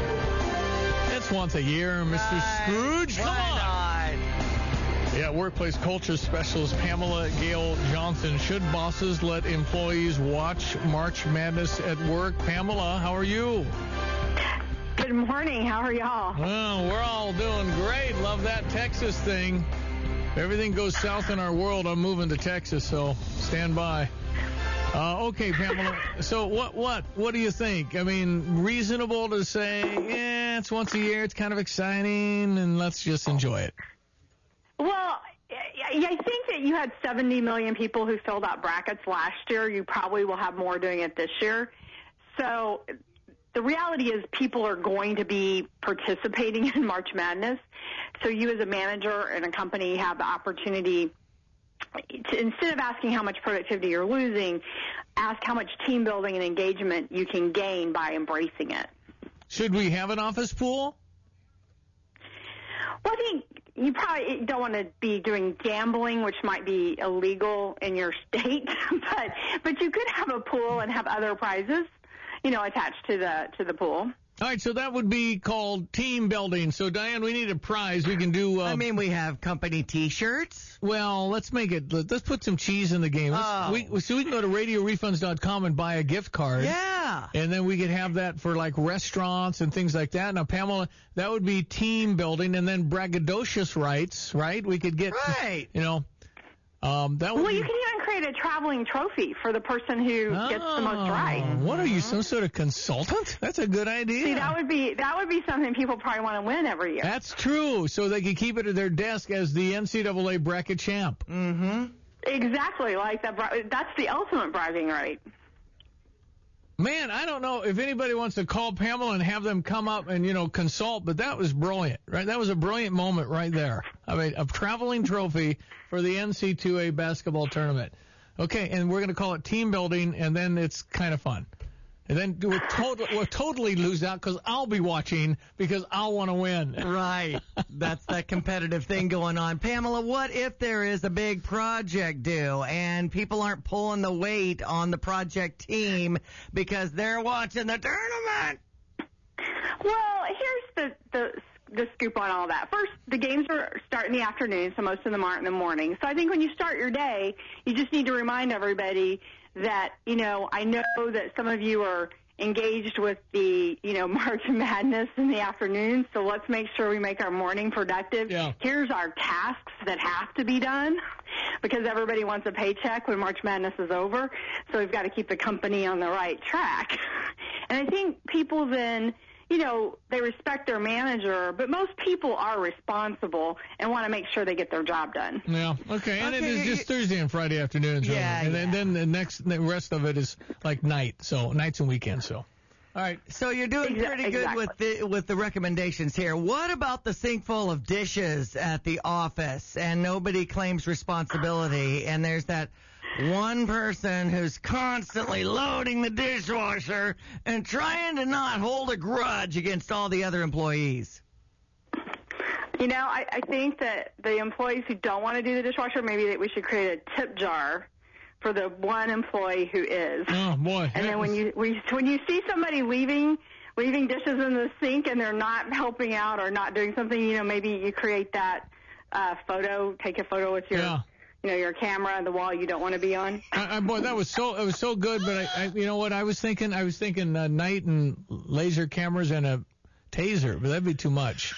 Speaker 17: it's once a year, Mister
Speaker 18: Right.
Speaker 17: Scrooge. Come
Speaker 18: Why
Speaker 17: on.
Speaker 18: not?
Speaker 17: Yeah, workplace culture specialist Pamela Gale Johnson. Should bosses let employees watch March Madness at work? Pamela, how are you?
Speaker 1: Good morning. How are y'all?
Speaker 17: Well, we're all doing great. Love that Texas thing. If everything goes south in our world, I'm moving to Texas, so stand by. Uh, okay, Pamela. So what, what, what do you think? I mean, reasonable to say, yeah, it's once a year, it's kind of exciting, and let's just enjoy it.
Speaker 1: Well, I think that you had seventy million people who filled out brackets last year. You probably will have more doing it this year. So the reality is people are going to be participating in March Madness. So you as a manager and a company have the opportunity to, instead of asking how much productivity you're losing, ask how much team building and engagement you can gain by embracing it.
Speaker 17: Should we have an office pool?
Speaker 1: Well, I think you probably don't want to be doing gambling, which might be illegal in your state, but but you could have a pool and have other prizes, you know, attached to the to the pool.
Speaker 17: All right, so that would be called team building. So, Diane, we need a prize. We can do... Uh,
Speaker 18: I mean, we have company T-shirts.
Speaker 17: Well, let's make it... Let's put some cheese in the game. Let's,
Speaker 18: Oh.
Speaker 17: we, so we can go to radio refunds dot com and buy a gift card.
Speaker 18: Yeah.
Speaker 17: And then we could have that for, like, restaurants and things like that. Now, Pamela, that would be team building. And then braggadocious rights, right? We could get...
Speaker 18: Right.
Speaker 17: You know... Um, that would
Speaker 1: Well,
Speaker 17: be,
Speaker 1: you can even create a traveling trophy for the person who gets the most right.
Speaker 17: What are you, some sort of consultant? That's a good idea.
Speaker 1: See, that would be that would be something people probably want to win every year.
Speaker 17: That's true. So they could keep it at their desk as the N C double A bracket champ.
Speaker 18: Mm-hmm.
Speaker 1: Exactly, like that. That's the ultimate bragging right.
Speaker 17: Man, I don't know if anybody wants to call Pamela and have them come up and, you know, consult, but that was brilliant, right? That was a brilliant moment right there. I mean, a traveling trophy for the N C double A basketball tournament. Okay, and we're going to call it team building, and then it's kind of fun. And then we'll, tot- we'll totally lose out because I'll be watching because I'll want to win.
Speaker 18: Right. That's that competitive thing going on. Pamela, what if there is a big project due and people aren't pulling the weight on the project team because they're watching the tournament?
Speaker 1: Well, here's the, the the scoop on all that. First, the games are start in the afternoon, so most of them aren't in the morning. So I think when you start your day, you just need to remind everybody that, you know, I know that some of you are engaged with the, you know, March Madness in the afternoon, so let's make sure we make our morning productive.
Speaker 17: Yeah.
Speaker 1: Here's our tasks that have to be done because everybody wants a paycheck when March Madness is over, so we've got to keep the company on the right track. And I think people then, you know, they respect their manager, but most people are responsible and want to make sure they get their job done.
Speaker 17: Yeah, okay, and
Speaker 1: Okay,
Speaker 17: it is
Speaker 1: you-
Speaker 17: just Thursday and Friday afternoons. really.
Speaker 18: Yeah,
Speaker 17: and then, then the next, the rest of it is like night, so nights and weekends, so. All right.
Speaker 18: So you're doing
Speaker 1: Exa-
Speaker 18: pretty good
Speaker 1: exactly.
Speaker 18: with the with the recommendations here. What about the sink full of dishes at the office and nobody claims responsibility and there's that one person who's constantly loading the dishwasher and trying to not hold a grudge against all the other employees?
Speaker 1: You know, I, I think that the employees who don't want to do the dishwasher, maybe that we should create a tip jar for the one employee who is.
Speaker 17: Oh, boy.
Speaker 1: And then when you we, when you see somebody leaving leaving dishes in the sink and they're not helping out or not doing something, you know, maybe you create that uh, photo, take a photo with your,
Speaker 17: Yeah.
Speaker 1: you know, your camera on the wall you don't want to be on.
Speaker 17: I, I, boy, that was so it was so good, but I, I you know what I was thinking? I was thinking uh, night and laser cameras and a taser, but that'd be too much.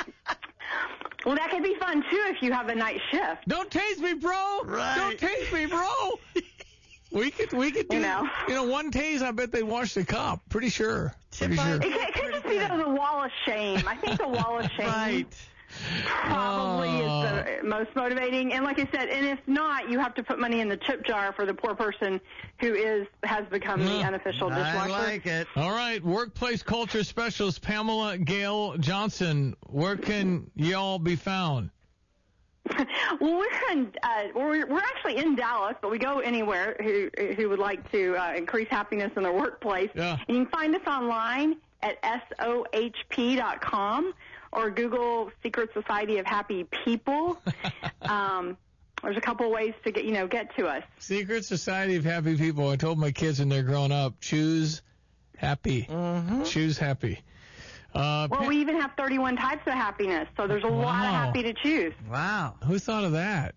Speaker 1: Well, that could be fun, too, if you have a night shift.
Speaker 17: Don't tase me, bro!
Speaker 18: Right.
Speaker 17: Don't tase me, bro! We could, we could do,
Speaker 1: You know.
Speaker 17: you know, one tase. I bet they wash the cop. Pretty sure. Pretty sure.
Speaker 1: It could, it could just be the, the wall of shame. I think the wall of shame
Speaker 18: Right.
Speaker 1: probably
Speaker 17: Oh.
Speaker 1: is the most motivating. And like I said, and if not, you have to put money in the tip jar for the poor person who is has become the
Speaker 17: Yeah.
Speaker 1: unofficial
Speaker 18: I
Speaker 1: dishwasher.
Speaker 18: like it.
Speaker 17: All right, workplace culture specialist Pamela Gail Johnson. Where can y'all be found?
Speaker 1: Well, we're in, uh, we're we're actually in Dallas, but we go anywhere who who would like to uh, increase happiness in their workplace.
Speaker 17: Yeah.
Speaker 1: And you can find us online at S O H P dot com or Google Secret Society of Happy People. um, there's a couple ways to get you know get to us.
Speaker 17: Secret Society of Happy People. I told my kids when they're growing up, choose happy.
Speaker 18: Mm-hmm.
Speaker 17: Choose happy. Uh,
Speaker 1: Well,
Speaker 17: Pa-
Speaker 1: we even have thirty-one types of happiness, so there's a lot
Speaker 17: Wow.
Speaker 1: of happy to choose.
Speaker 18: Wow.
Speaker 17: Who thought of that?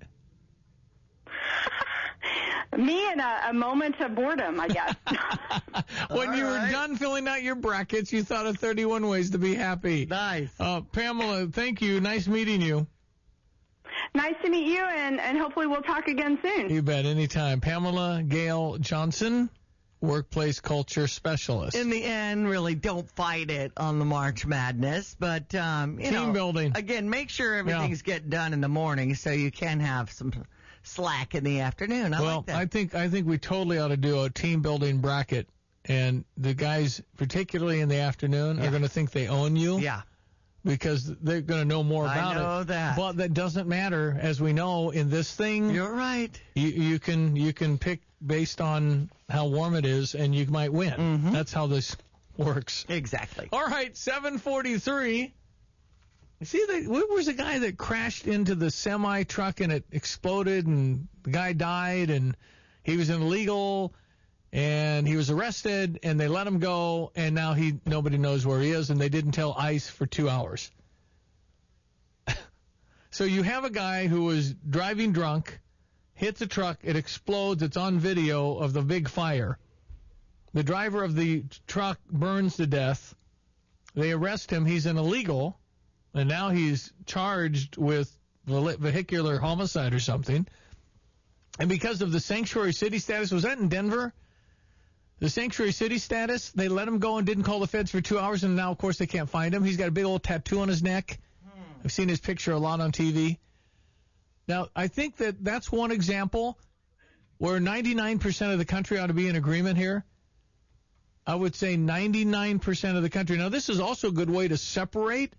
Speaker 1: Me and a, a moment of boredom, I guess.
Speaker 17: When
Speaker 18: All
Speaker 17: you were
Speaker 18: right.
Speaker 17: done filling out your brackets, you thought of thirty-one ways to be happy.
Speaker 18: Nice.
Speaker 17: Uh, Pamela, thank you. Nice meeting you.
Speaker 1: Nice to meet you, and, and hopefully we'll talk again soon.
Speaker 17: You bet, anytime. Pamela Gail Johnson, workplace culture specialist.
Speaker 18: In the end, really don't fight it on the March Madness, but um, you
Speaker 17: Team
Speaker 18: know,
Speaker 17: building.
Speaker 18: Again, make sure everything's getting done in the morning so you can have some slack in the afternoon. I
Speaker 17: well,
Speaker 18: like that.
Speaker 17: I think I think we totally ought to do a team building bracket, and the guys, particularly in the afternoon,
Speaker 18: Yeah.
Speaker 17: are going to think they own you.
Speaker 18: Yeah.
Speaker 17: Because they're going to know more
Speaker 18: I
Speaker 17: about it.
Speaker 18: know that.
Speaker 17: But that doesn't matter, as we know in this thing.
Speaker 18: You're right.
Speaker 17: You, you can you can pick based on how warm it is, and you might win.
Speaker 18: Mm-hmm.
Speaker 17: That's how this works.
Speaker 18: Exactly.
Speaker 17: All right, seven forty-three. See, the, where was the guy that crashed into the semi truck and it exploded, and the guy died, and he was illegal, and he was arrested, and they let him go, and now he nobody knows where he is, and they didn't tell ICE for two hours. So you have a guy who was driving drunk, hits a truck, it explodes, it's on video of the big fire. The driver of the truck burns to death. They arrest him. He's an illegal, and now he's charged with vehicular homicide or something. And because of the sanctuary city status, was that in Denver? The sanctuary city status, they let him go and didn't call the feds for two hours, and now, of course, they can't find him. He's got a big old tattoo on his neck. I've seen his picture a lot on T V. Now, I think that that's one example where ninety-nine percent of the country ought to be in agreement here. I would say ninety-nine percent of the country. Now, this is also a good way to separate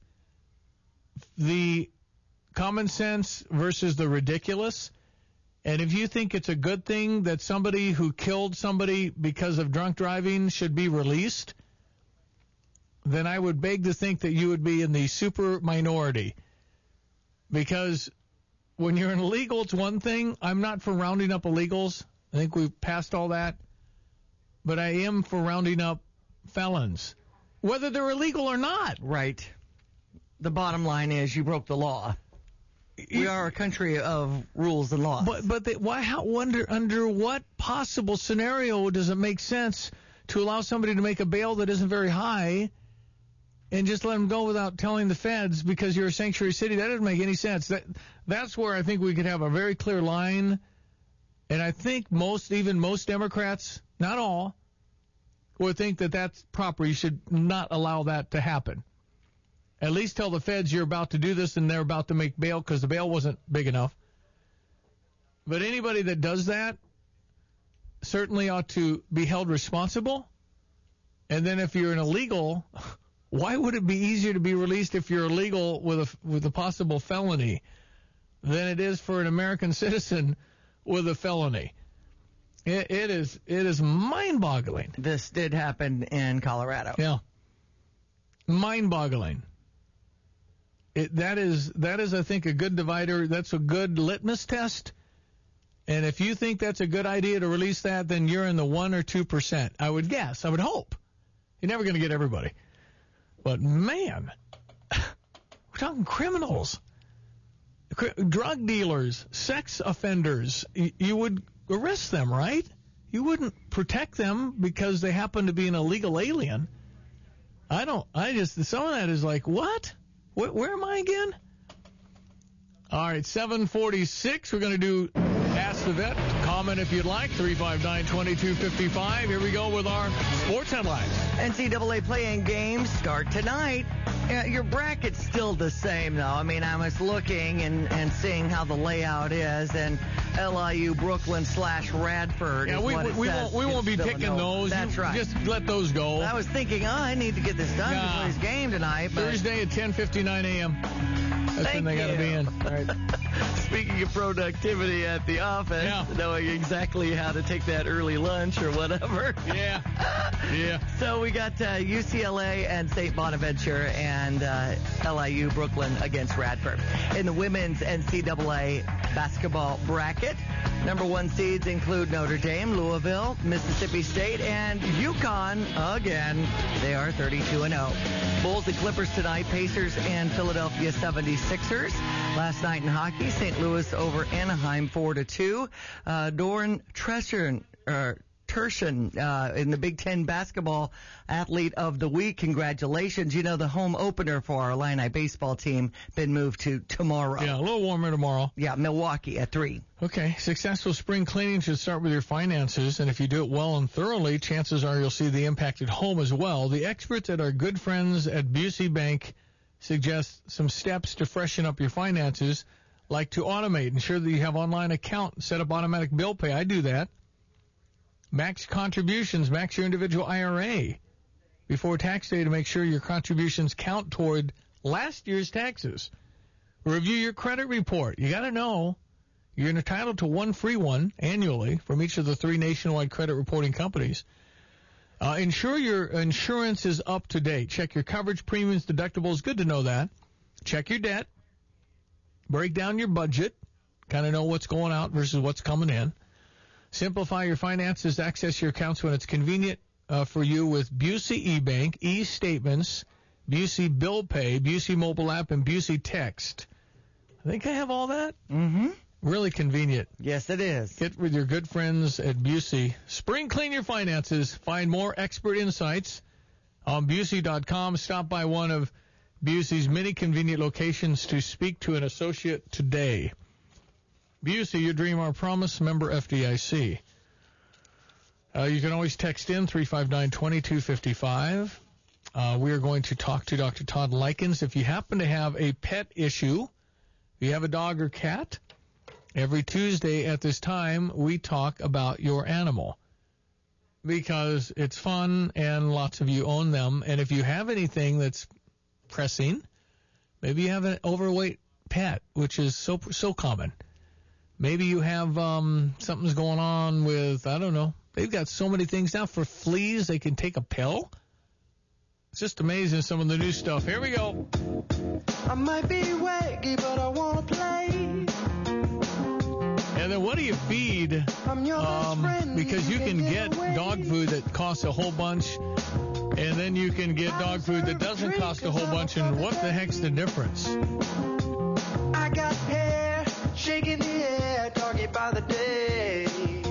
Speaker 17: the common sense versus the ridiculous. And if you think it's a good thing that somebody who killed somebody because of drunk driving should be released, then I would beg to think that you would be in the super minority. Because when you're an illegal, it's one thing. I'm not for rounding up illegals. I think we've passed all that. But I am for rounding up felons, whether they're illegal or not.
Speaker 18: Right. The bottom line is you broke the law. We are a country of rules and laws.
Speaker 17: But but they, why? How? Wonder under what possible scenario does it make sense to allow somebody to make a bail that isn't very high, and just let them go without telling the feds because you're a sanctuary city? That doesn't make any sense. That that's where I think we could have a very clear line, and I think most, even most Democrats, not all, would think that that's proper. You should not allow that to happen. At least tell the feds you're about to do this and they're about to make bail because the bail wasn't big enough. But anybody that does that certainly ought to be held responsible. And then if you're an illegal, why would it be easier to be released if you're illegal with a, with a possible felony than it is for an American citizen with a felony? It, it is it is mind-boggling.
Speaker 18: This did happen in Colorado.
Speaker 17: Yeah. Mind-boggling. It, that is, that is, I think, a good divider. That's a good litmus test. And if you think that's a good idea to release that, then you're in the one or two percent. I would guess. I would hope. You're never going to get everybody. But, man, we're talking criminals, drug dealers, sex offenders. You would arrest them, right? You wouldn't protect them because they happen to be an illegal alien. I don't, I just, some of that is like, what? Where, where am I again? All right, seven forty-six. We're going to do Ask the Vet. Comment if you'd like. three five nine, two two five five. Here we go with our sports headlines.
Speaker 18: N C double A play-in games start tonight. Uh, your bracket's still the same, though. I mean, I was looking and, and seeing how the layout is, and L I U, Brooklyn slash Radford
Speaker 17: yeah,
Speaker 18: is
Speaker 17: we,
Speaker 18: what
Speaker 17: we,
Speaker 18: it
Speaker 17: we
Speaker 18: says.
Speaker 17: won't, we won't be
Speaker 18: Villanova.
Speaker 17: picking those.
Speaker 18: That's
Speaker 17: you
Speaker 18: right.
Speaker 17: Just let those go.
Speaker 18: I was thinking, oh, I need to get this done
Speaker 17: nah.
Speaker 18: before this game tonight. But
Speaker 17: Thursday at ten fifty-nine a.m. That's
Speaker 18: Thank
Speaker 17: when they got to be in.
Speaker 18: All right. Speaking of productivity at the office,
Speaker 17: yeah.
Speaker 18: knowing exactly how to take that early lunch or whatever.
Speaker 17: Yeah. Yeah.
Speaker 18: So we got uh, U C L A and Saint Bonaventure and uh, L I U Brooklyn against Radford. In the women's N C double A basketball bracket, number one seeds include Notre Dame, Louisville, Mississippi State, and UConn again. They are thirty-two and oh. Bulls and Clippers tonight, Pacers and Philadelphia seventy-sixers. Last night in hockey, Saint Louis over Anaheim four to two. Uh, Doran Treschen, uh, Tertian, uh, in the Big Ten basketball athlete of the week. Congratulations. You know, the home opener for our Illini baseball team been moved to tomorrow.
Speaker 17: Yeah, a little warmer tomorrow.
Speaker 18: Yeah, Milwaukee at three.
Speaker 17: Okay, successful spring cleaning should start with your finances, and if you do it well and thoroughly, chances are you'll see the impacted home as well. The experts at our good friends at Busey Bank suggest some steps to freshen up your finances, like to automate, ensure that you have online account, set up automatic bill pay. I do that. Max contributions, max your individual I R A before tax day to make sure your contributions count toward last year's taxes. Review your credit report. You got to know you're entitled to one free one annually from each of the three nationwide credit reporting companies. Uh, ensure your insurance is up to date. Check your coverage, premiums, deductibles. Good to know that. Check your debt. Break down your budget. Kind of know what's going out versus what's coming in. Simplify your finances. Access your accounts when it's convenient uh, for you with Busey eBank, e-statements, Busey Bill Pay, Busey Mobile App, and Busey Text. I think I have all that.
Speaker 18: Mm-hmm.
Speaker 17: Really convenient.
Speaker 18: Yes, it is.
Speaker 17: Get with your good friends at Busey. Spring clean your finances. Find more expert insights on Busey dot com. Stop by one of Busey's many convenient locations to speak to an associate today. Busey, your dream, our promise, member F D I C. Uh, you can always text in three five nine, two two five five. Uh, we are going to talk to Doctor Todd Likens. If you happen to have a pet issue, if you have a dog or cat, every Tuesday at this time, we talk about your animal. because it's fun and lots of you own them. And if you have anything that's pressing, maybe you have an overweight pet, which is so so common. Maybe you have um, something's going on with, I don't know. They've got so many things now. For fleas, they can take a pill. It's just amazing, some of the new stuff. Here we go.
Speaker 3: I might be waggy, but I want to play.
Speaker 17: And then what do you feed? Um, because you can get dog food that costs a whole bunch, and then you can get dog food that doesn't cost a whole bunch, and what the heck's the difference?
Speaker 3: I got hair shaking the air, doggy by the day.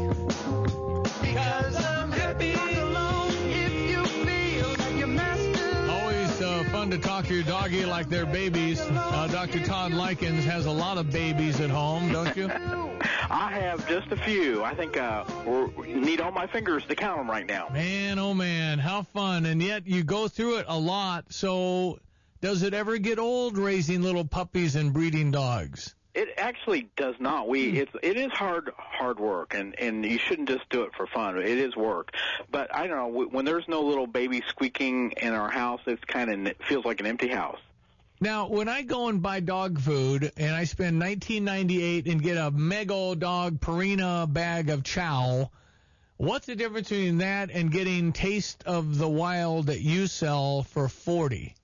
Speaker 3: Because I'm happy alone if you feel like you're master.
Speaker 17: Always uh, fun to talk to your doggy like they're babies. Uh, Doctor Todd Likens has a lot of babies at home, don't you?
Speaker 2: I have just a few. I think uh, we need all my fingers to count them right now.
Speaker 17: Man, oh man, how fun. And yet you go through it a lot. So does it ever get old raising little puppies and breeding dogs?
Speaker 2: It actually does not. We it's it is hard hard work, and and you shouldn't just do it for fun. It is work. But I don't know, when there's no little baby squeaking in our house, it's kind of it feels like an empty house.
Speaker 17: Now, when I go and buy dog food and I spend nineteen ninety-eight and get a Mego Dog Purina bag of chow, what's the difference between that and getting Taste of the Wild that you sell for forty?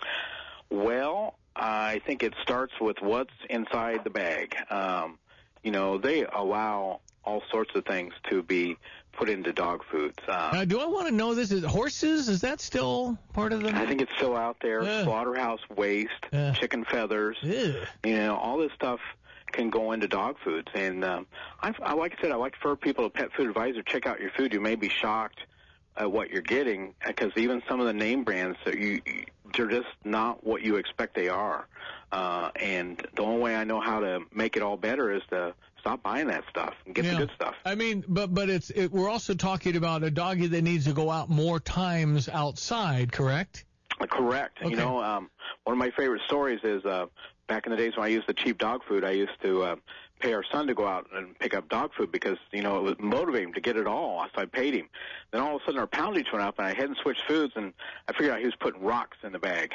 Speaker 2: Well, I think it starts with what's inside the bag. Um, you know, they allow all sorts of things to be put into dog foods. Um,
Speaker 17: now, do I want to know this? Is horses? Is that still part of the?
Speaker 2: I think it's still out there.
Speaker 17: Uh,
Speaker 2: Slaughterhouse waste,
Speaker 17: uh,
Speaker 2: chicken feathers.
Speaker 17: Ugh.
Speaker 2: You know, all this stuff can go into dog foods. And um, I, I, like I said, I like for people to Pet Food Advisor check out your food. You may be shocked at what you're getting, because even some of the name brands that you, they're just not what you expect they are. Uh, and the only way I know how to make it all better is to stop buying that stuff and get
Speaker 17: yeah.
Speaker 2: the good stuff.
Speaker 17: I mean, but but it's it, we're also talking about a doggy that needs to go out more times outside, correct?
Speaker 2: Uh, correct.
Speaker 17: Okay.
Speaker 2: You know, um, one of my favorite stories is uh, back in the days when I used the cheap dog food, I used to uh, pay our son to go out and pick up dog food because, you know, it would motivate him to get it all. So I paid him. Then all of a sudden our poundage went up, and I hadn't switched foods, and I figured out he was putting rocks in the bag.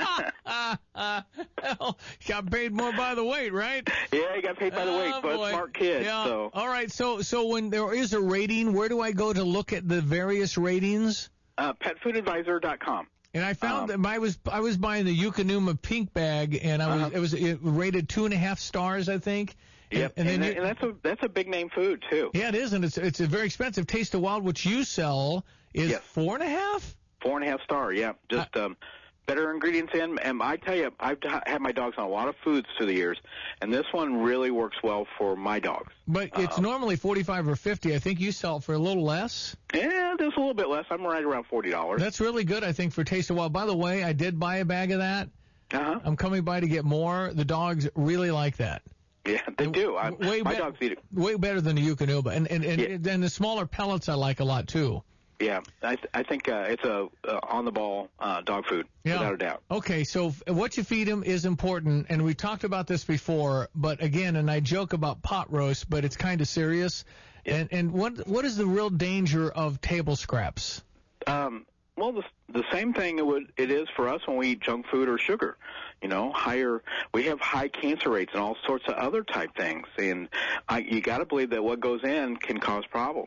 Speaker 17: uh, uh, well, got paid more by the weight, right?
Speaker 2: Yeah, he got paid by the weight,
Speaker 17: oh,
Speaker 2: but
Speaker 17: boy.
Speaker 2: smart kid.
Speaker 17: Yeah.
Speaker 2: So.
Speaker 17: All right, so so when there is a rating, where do I go to look at the various ratings?
Speaker 2: Uh, pet food advisor dot com.
Speaker 17: And I found
Speaker 2: Um,
Speaker 17: that I was I was buying the Eukanuba pink bag, and I was
Speaker 2: Uh-huh.
Speaker 17: it was it rated two and a half stars, I think.
Speaker 2: Yep,
Speaker 17: and,
Speaker 2: and,
Speaker 17: and then
Speaker 2: and,
Speaker 17: you,
Speaker 2: that's a that's a big name food too.
Speaker 17: yeah, it is, and it's it's a very expensive. Taste of Wild, which you sell, is
Speaker 2: Yes.
Speaker 17: four and a half.
Speaker 2: Four and a half star. Yeah, just um, better ingredients in. And I tell you, I've t- had my dogs on a lot of foods through the years, and this one really works well for my dogs.
Speaker 17: But it's
Speaker 2: Um,
Speaker 17: normally forty-five or fifty. I think you sell it for a little less.
Speaker 2: Yeah, just a little bit less. I'm right around forty dollars.
Speaker 17: That's really good, I think, for Taste of Wild. By the way, I did buy a bag of that.
Speaker 2: Uh-huh.
Speaker 17: I'm coming by to get more. The dogs really like that.
Speaker 2: Yeah, they do. I,
Speaker 17: Way
Speaker 2: my
Speaker 17: bet-
Speaker 2: dogs eat it.
Speaker 17: Way better than the Eukanuba. And and, and
Speaker 2: Yeah.
Speaker 17: then the smaller pellets I like a lot, too.
Speaker 2: Yeah, I th- I think uh, it's a uh, on the ball uh, dog food
Speaker 17: Yeah.
Speaker 2: without a doubt.
Speaker 17: Okay, so f- what you feed them is important, and we talked about this before, but again, and I joke about pot roast, but it's kind of serious. And and what what is the real danger of table scraps?
Speaker 2: Um, well, the the same thing it would it is for us when we eat junk food or sugar. You know, higher we have high cancer rates and all sorts of other type things, and I, you got to believe that what goes in can cause problems.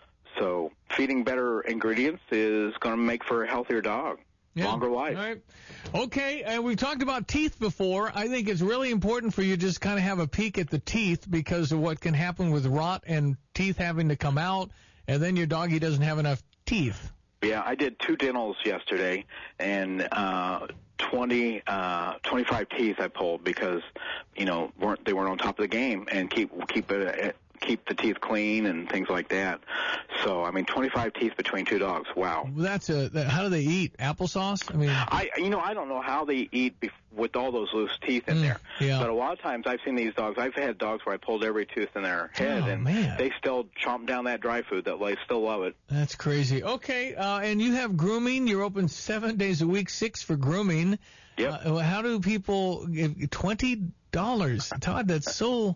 Speaker 2: So feeding better ingredients is going to make for a healthier dog,
Speaker 17: Yeah.
Speaker 2: longer life.
Speaker 17: All right. Okay, and we've talked about teeth before. I think it's really important for you to just kind of have a peek at the teeth because of what can happen with rot and teeth having to come out, and then your doggy doesn't have enough teeth.
Speaker 2: Yeah, I did two dentals yesterday, and uh, twenty, uh, twenty-five teeth I pulled because, you know, weren't they weren't on top of the game and keep keep it. keep the teeth clean and things like that. So, I mean, twenty-five teeth between two dogs. Wow.
Speaker 17: That's a. That, how do they eat? Applesauce? I mean,
Speaker 2: I, you know, I don't know how they eat bef- with all those loose teeth in
Speaker 17: Mm,
Speaker 2: there.
Speaker 17: yeah.
Speaker 2: But a lot of times I've seen these dogs. I've had dogs where I pulled every tooth in their head,
Speaker 17: Oh,
Speaker 2: and
Speaker 17: man.
Speaker 2: they still chomp down that dry food. That they still love it.
Speaker 17: that's crazy. Okay, uh, and you have grooming. You're open seven days a week, six for grooming.
Speaker 2: Yep.
Speaker 17: Uh, how do people give twenty dollars? Todd, that's so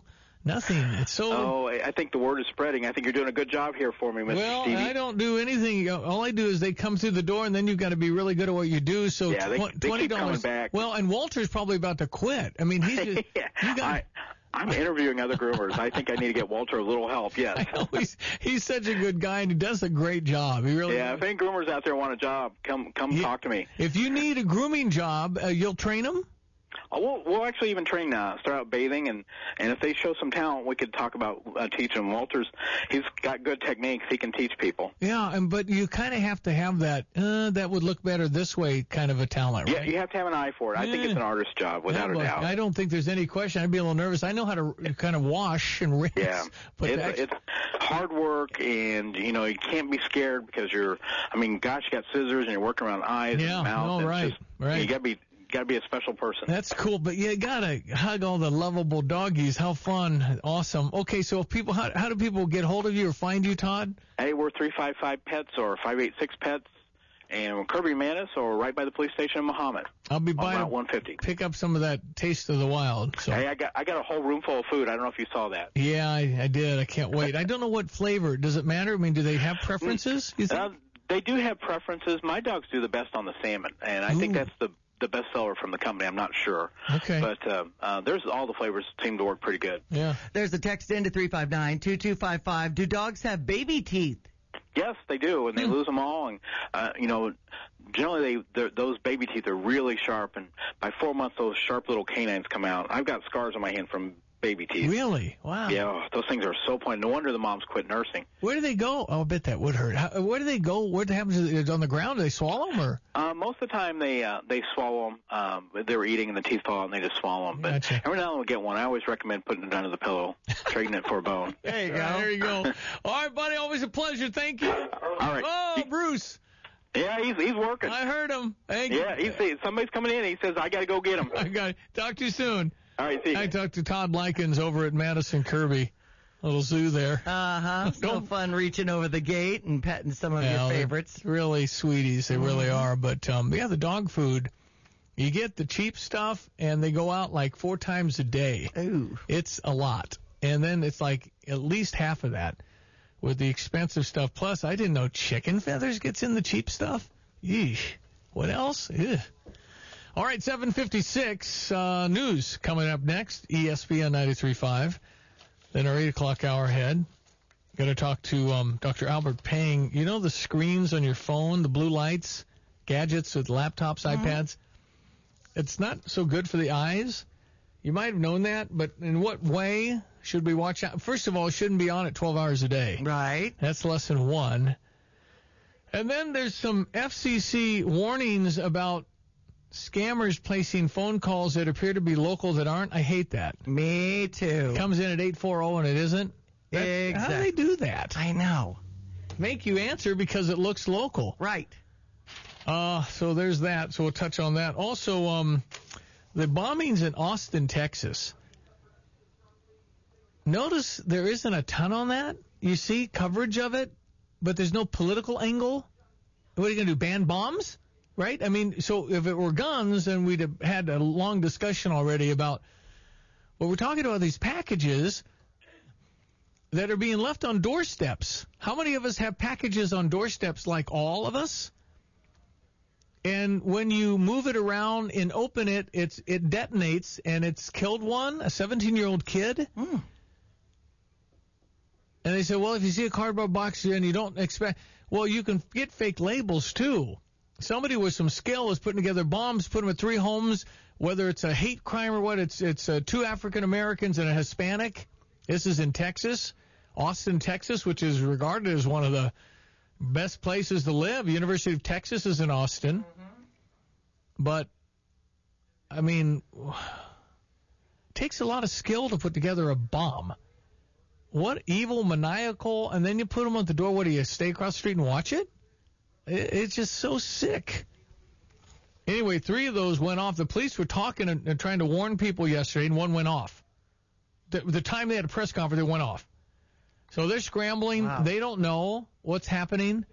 Speaker 17: Nothing. It's so.
Speaker 2: Oh, I think the word is spreading. I think you're doing a good job here for me, Mister
Speaker 17: Well,
Speaker 2: Stevie.
Speaker 17: I don't do anything. All I do is they come through the door, and then you've got to be really good at what you do. So
Speaker 2: yeah, they,
Speaker 17: tw-
Speaker 2: they
Speaker 17: twenty
Speaker 2: keep coming
Speaker 17: dollars.
Speaker 2: back.
Speaker 17: Well, and Walter's probably about to quit. I mean, he's just.
Speaker 2: yeah,
Speaker 17: you got.
Speaker 2: I, I'm interviewing other groomers. I think I need to get Walter a little help. Yes.
Speaker 17: I know he's he's such a good guy, and he does a great job. He really.
Speaker 2: Yeah.
Speaker 17: does.
Speaker 2: If any groomers out there want a job, come come
Speaker 17: Yeah.
Speaker 2: talk to me.
Speaker 17: If you need a grooming job, uh, you'll train them.
Speaker 2: Oh, we'll, we'll actually even train now. Start out bathing, and and if they show some talent, we could talk about uh, teaching them. Walter's, he's got good techniques. He can teach people.
Speaker 17: Yeah, and but you kind of have to have that. Uh, that would look better this way, kind of a talent, right?
Speaker 2: Yeah, you have to have an eye for it. I
Speaker 17: Yeah.
Speaker 2: think it's an artist's job, without
Speaker 17: Yeah,
Speaker 2: a
Speaker 17: look,
Speaker 2: doubt.
Speaker 17: I don't think there's any question. I'd be a little nervous. I know how to kind of wash and rinse.
Speaker 2: Yeah,
Speaker 17: but
Speaker 2: it's,
Speaker 17: actually,
Speaker 2: it's hard work, and you know you can't be scared because you're. I mean, gosh, you got scissors and you're working around eyes
Speaker 17: Yeah,
Speaker 2: and mouth.
Speaker 17: no,
Speaker 2: It's
Speaker 17: right,
Speaker 2: just,
Speaker 17: right.
Speaker 2: You got to be got to be a special person.
Speaker 17: That's cool, but you gotta hug all the lovable doggies. How fun, awesome. Okay, so if people, how, how do people get hold of you or find you, Todd?
Speaker 2: Hey, we're three five five pets or five eight six pets, and Kirby Manis, or right by the police station in Muhammad.
Speaker 17: I'll be
Speaker 2: on
Speaker 17: by
Speaker 2: Route
Speaker 17: to
Speaker 2: one fifty.
Speaker 17: pick up some of that Taste of the Wild. So.
Speaker 2: Hey, I got I got a whole room full of food. I don't know if you saw that.
Speaker 17: Yeah, I, I did. I can't wait. I don't know what flavor. Does it matter? I mean, do they have preferences? You think?
Speaker 2: Uh, they do have preferences. My dogs do the best on the salmon, and I
Speaker 17: Ooh.
Speaker 2: think that's the the best seller from the company. I'm not sure.
Speaker 17: Okay.
Speaker 2: But uh, uh, there's all the flavors seem to work pretty good.
Speaker 17: Yeah.
Speaker 18: There's a text into three five nine, two two five five. Do dogs have baby teeth?
Speaker 2: Yes, they do, and they lose them all. And uh, you know, generally they they're- those baby teeth are really sharp, and by four months those sharp little canines come out. I've got scars on my hand from baby teeth.
Speaker 17: Really? Wow.
Speaker 2: Yeah, oh, those things are so pointed. No wonder the moms quit nursing.
Speaker 17: Where do they go? Oh, I bet that would hurt. How, where do they go? What happens? Is it on the ground? Do they swallow them or?
Speaker 2: Uh, most of the time they uh, they swallow them. Um, they're eating and the teeth fall out and they just swallow them. But
Speaker 17: Gotcha.
Speaker 2: every now and then we get one. I always recommend putting it under the pillow, trading it for a bone.
Speaker 17: There you go. There you go. All right, buddy. Always a pleasure. Thank you.
Speaker 2: All right.
Speaker 17: Oh, Bruce.
Speaker 2: Yeah, he's he's working.
Speaker 17: I heard him. Thank
Speaker 2: Yeah,
Speaker 17: you.
Speaker 2: he's somebody's coming in. He says I got to go get him.
Speaker 17: I got it. Talk to you soon.
Speaker 2: All right, see you.
Speaker 17: I talked to Todd Likens over at Madison Kirby, little zoo there.
Speaker 18: Uh-huh. So fun reaching over the gate and petting some of
Speaker 17: Yeah,
Speaker 18: your
Speaker 17: they're
Speaker 18: favorites.
Speaker 17: Really sweeties, they really
Speaker 18: Mhm.
Speaker 17: are. But um, yeah, the dog food, you get the cheap stuff, and they go out like four times a day.
Speaker 18: Ooh.
Speaker 17: It's a lot, and then it's like at least half of that with the expensive stuff. Plus, I didn't know chicken feathers gets in the cheap stuff. Yeesh. What else? Ugh. All right, seven fifty-six, uh, news coming up next, E S P N ninety-three point five. Then our eight o'clock hour ahead. Going to talk to um, Doctor Albert Pang. You know the screens on your phone, the blue lights, gadgets with laptops,
Speaker 18: Mm-hmm.
Speaker 17: iPads? It's not so good for the eyes. You might have known that, but in what way should we watch out? First of all, it shouldn't be on it twelve hours a day.
Speaker 18: Right.
Speaker 17: That's lesson one. And then there's some F C C warnings about scammers placing phone calls that appear to be local that aren't. I hate that.
Speaker 18: Me too.
Speaker 17: Comes in at eight forty and it isn't. That- How do
Speaker 18: Exactly.
Speaker 17: they do that?
Speaker 18: I know.
Speaker 17: Make you answer because it looks local.
Speaker 18: Right.
Speaker 17: Uh, so there's that. So we'll touch on that. Also, um, the bombings in Austin, Texas. Notice there isn't a ton on that. You see coverage of it, but there's no political angle. What are you going to do, ban bombs? Right? I mean, so if it were guns, then we'd have had a long discussion already about what we're talking about, these packages that are being left on doorsteps. How many of us have packages on doorsteps like all of us? And when you move it around and open it, it's it detonates and it's killed one, a seventeen-year-old kid.
Speaker 18: Mm.
Speaker 17: And they say, well, if you see a cardboard box and you don't expect, well, you can get fake labels too. Somebody with some skill is putting together bombs, put them at three homes, whether it's a hate crime or what. It's it's uh, two African Americans and a Hispanic. This is in Texas, Austin, Texas, which is regarded as one of the best places to live. University of Texas is in Austin. Mm-hmm. But, I mean, it takes a lot of skill to put together a bomb. What evil, maniacal, and then you put them at the door. What, do you stay across the street and watch it? it it's just so sick. Anyway, three of those went off. The police were talking and, and trying to warn people yesterday, and one went off. The, the time they had a press conference, they went off. So they're scrambling.
Speaker 18: Wow.
Speaker 17: They don't know what's happening.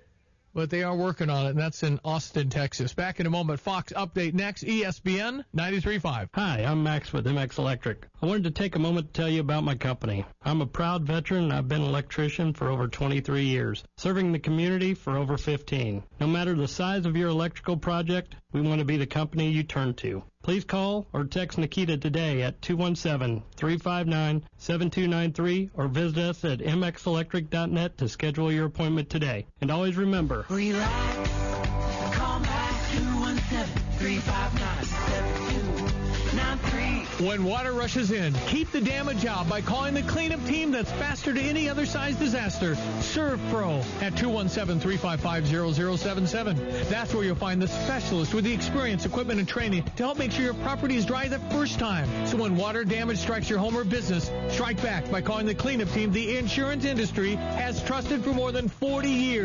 Speaker 17: but they are working on it, and that's in Austin, Texas. Back in a moment. Fox Update next. E S P N ninety-three point five.
Speaker 10: Hi, I'm Max with M X Electric. I wanted to take a moment to tell you about my company. I'm a proud veteran, and I've been an electrician for over twenty-three years, serving the community for over fifteen. No matter the size of your electrical project, we want to be the company you turn to. Please call or text Nikita today at two one seven, three five nine, seven two nine three or visit us at m x electric dot net to schedule your appointment today. And always remember,
Speaker 3: Relax. Call back two one seven, three five nine, seven two nine three.
Speaker 17: When water rushes in, keep the damage out by calling the cleanup team that's faster to any other size disaster. Serve Pro at two one seven, three five five, zero zero seven seven. That's where you'll find the specialist with the experience, equipment, and training to help make sure your property is dry the first time. So when water damage strikes your home or business, strike back by calling the cleanup team the insurance industry has trusted for more than forty years.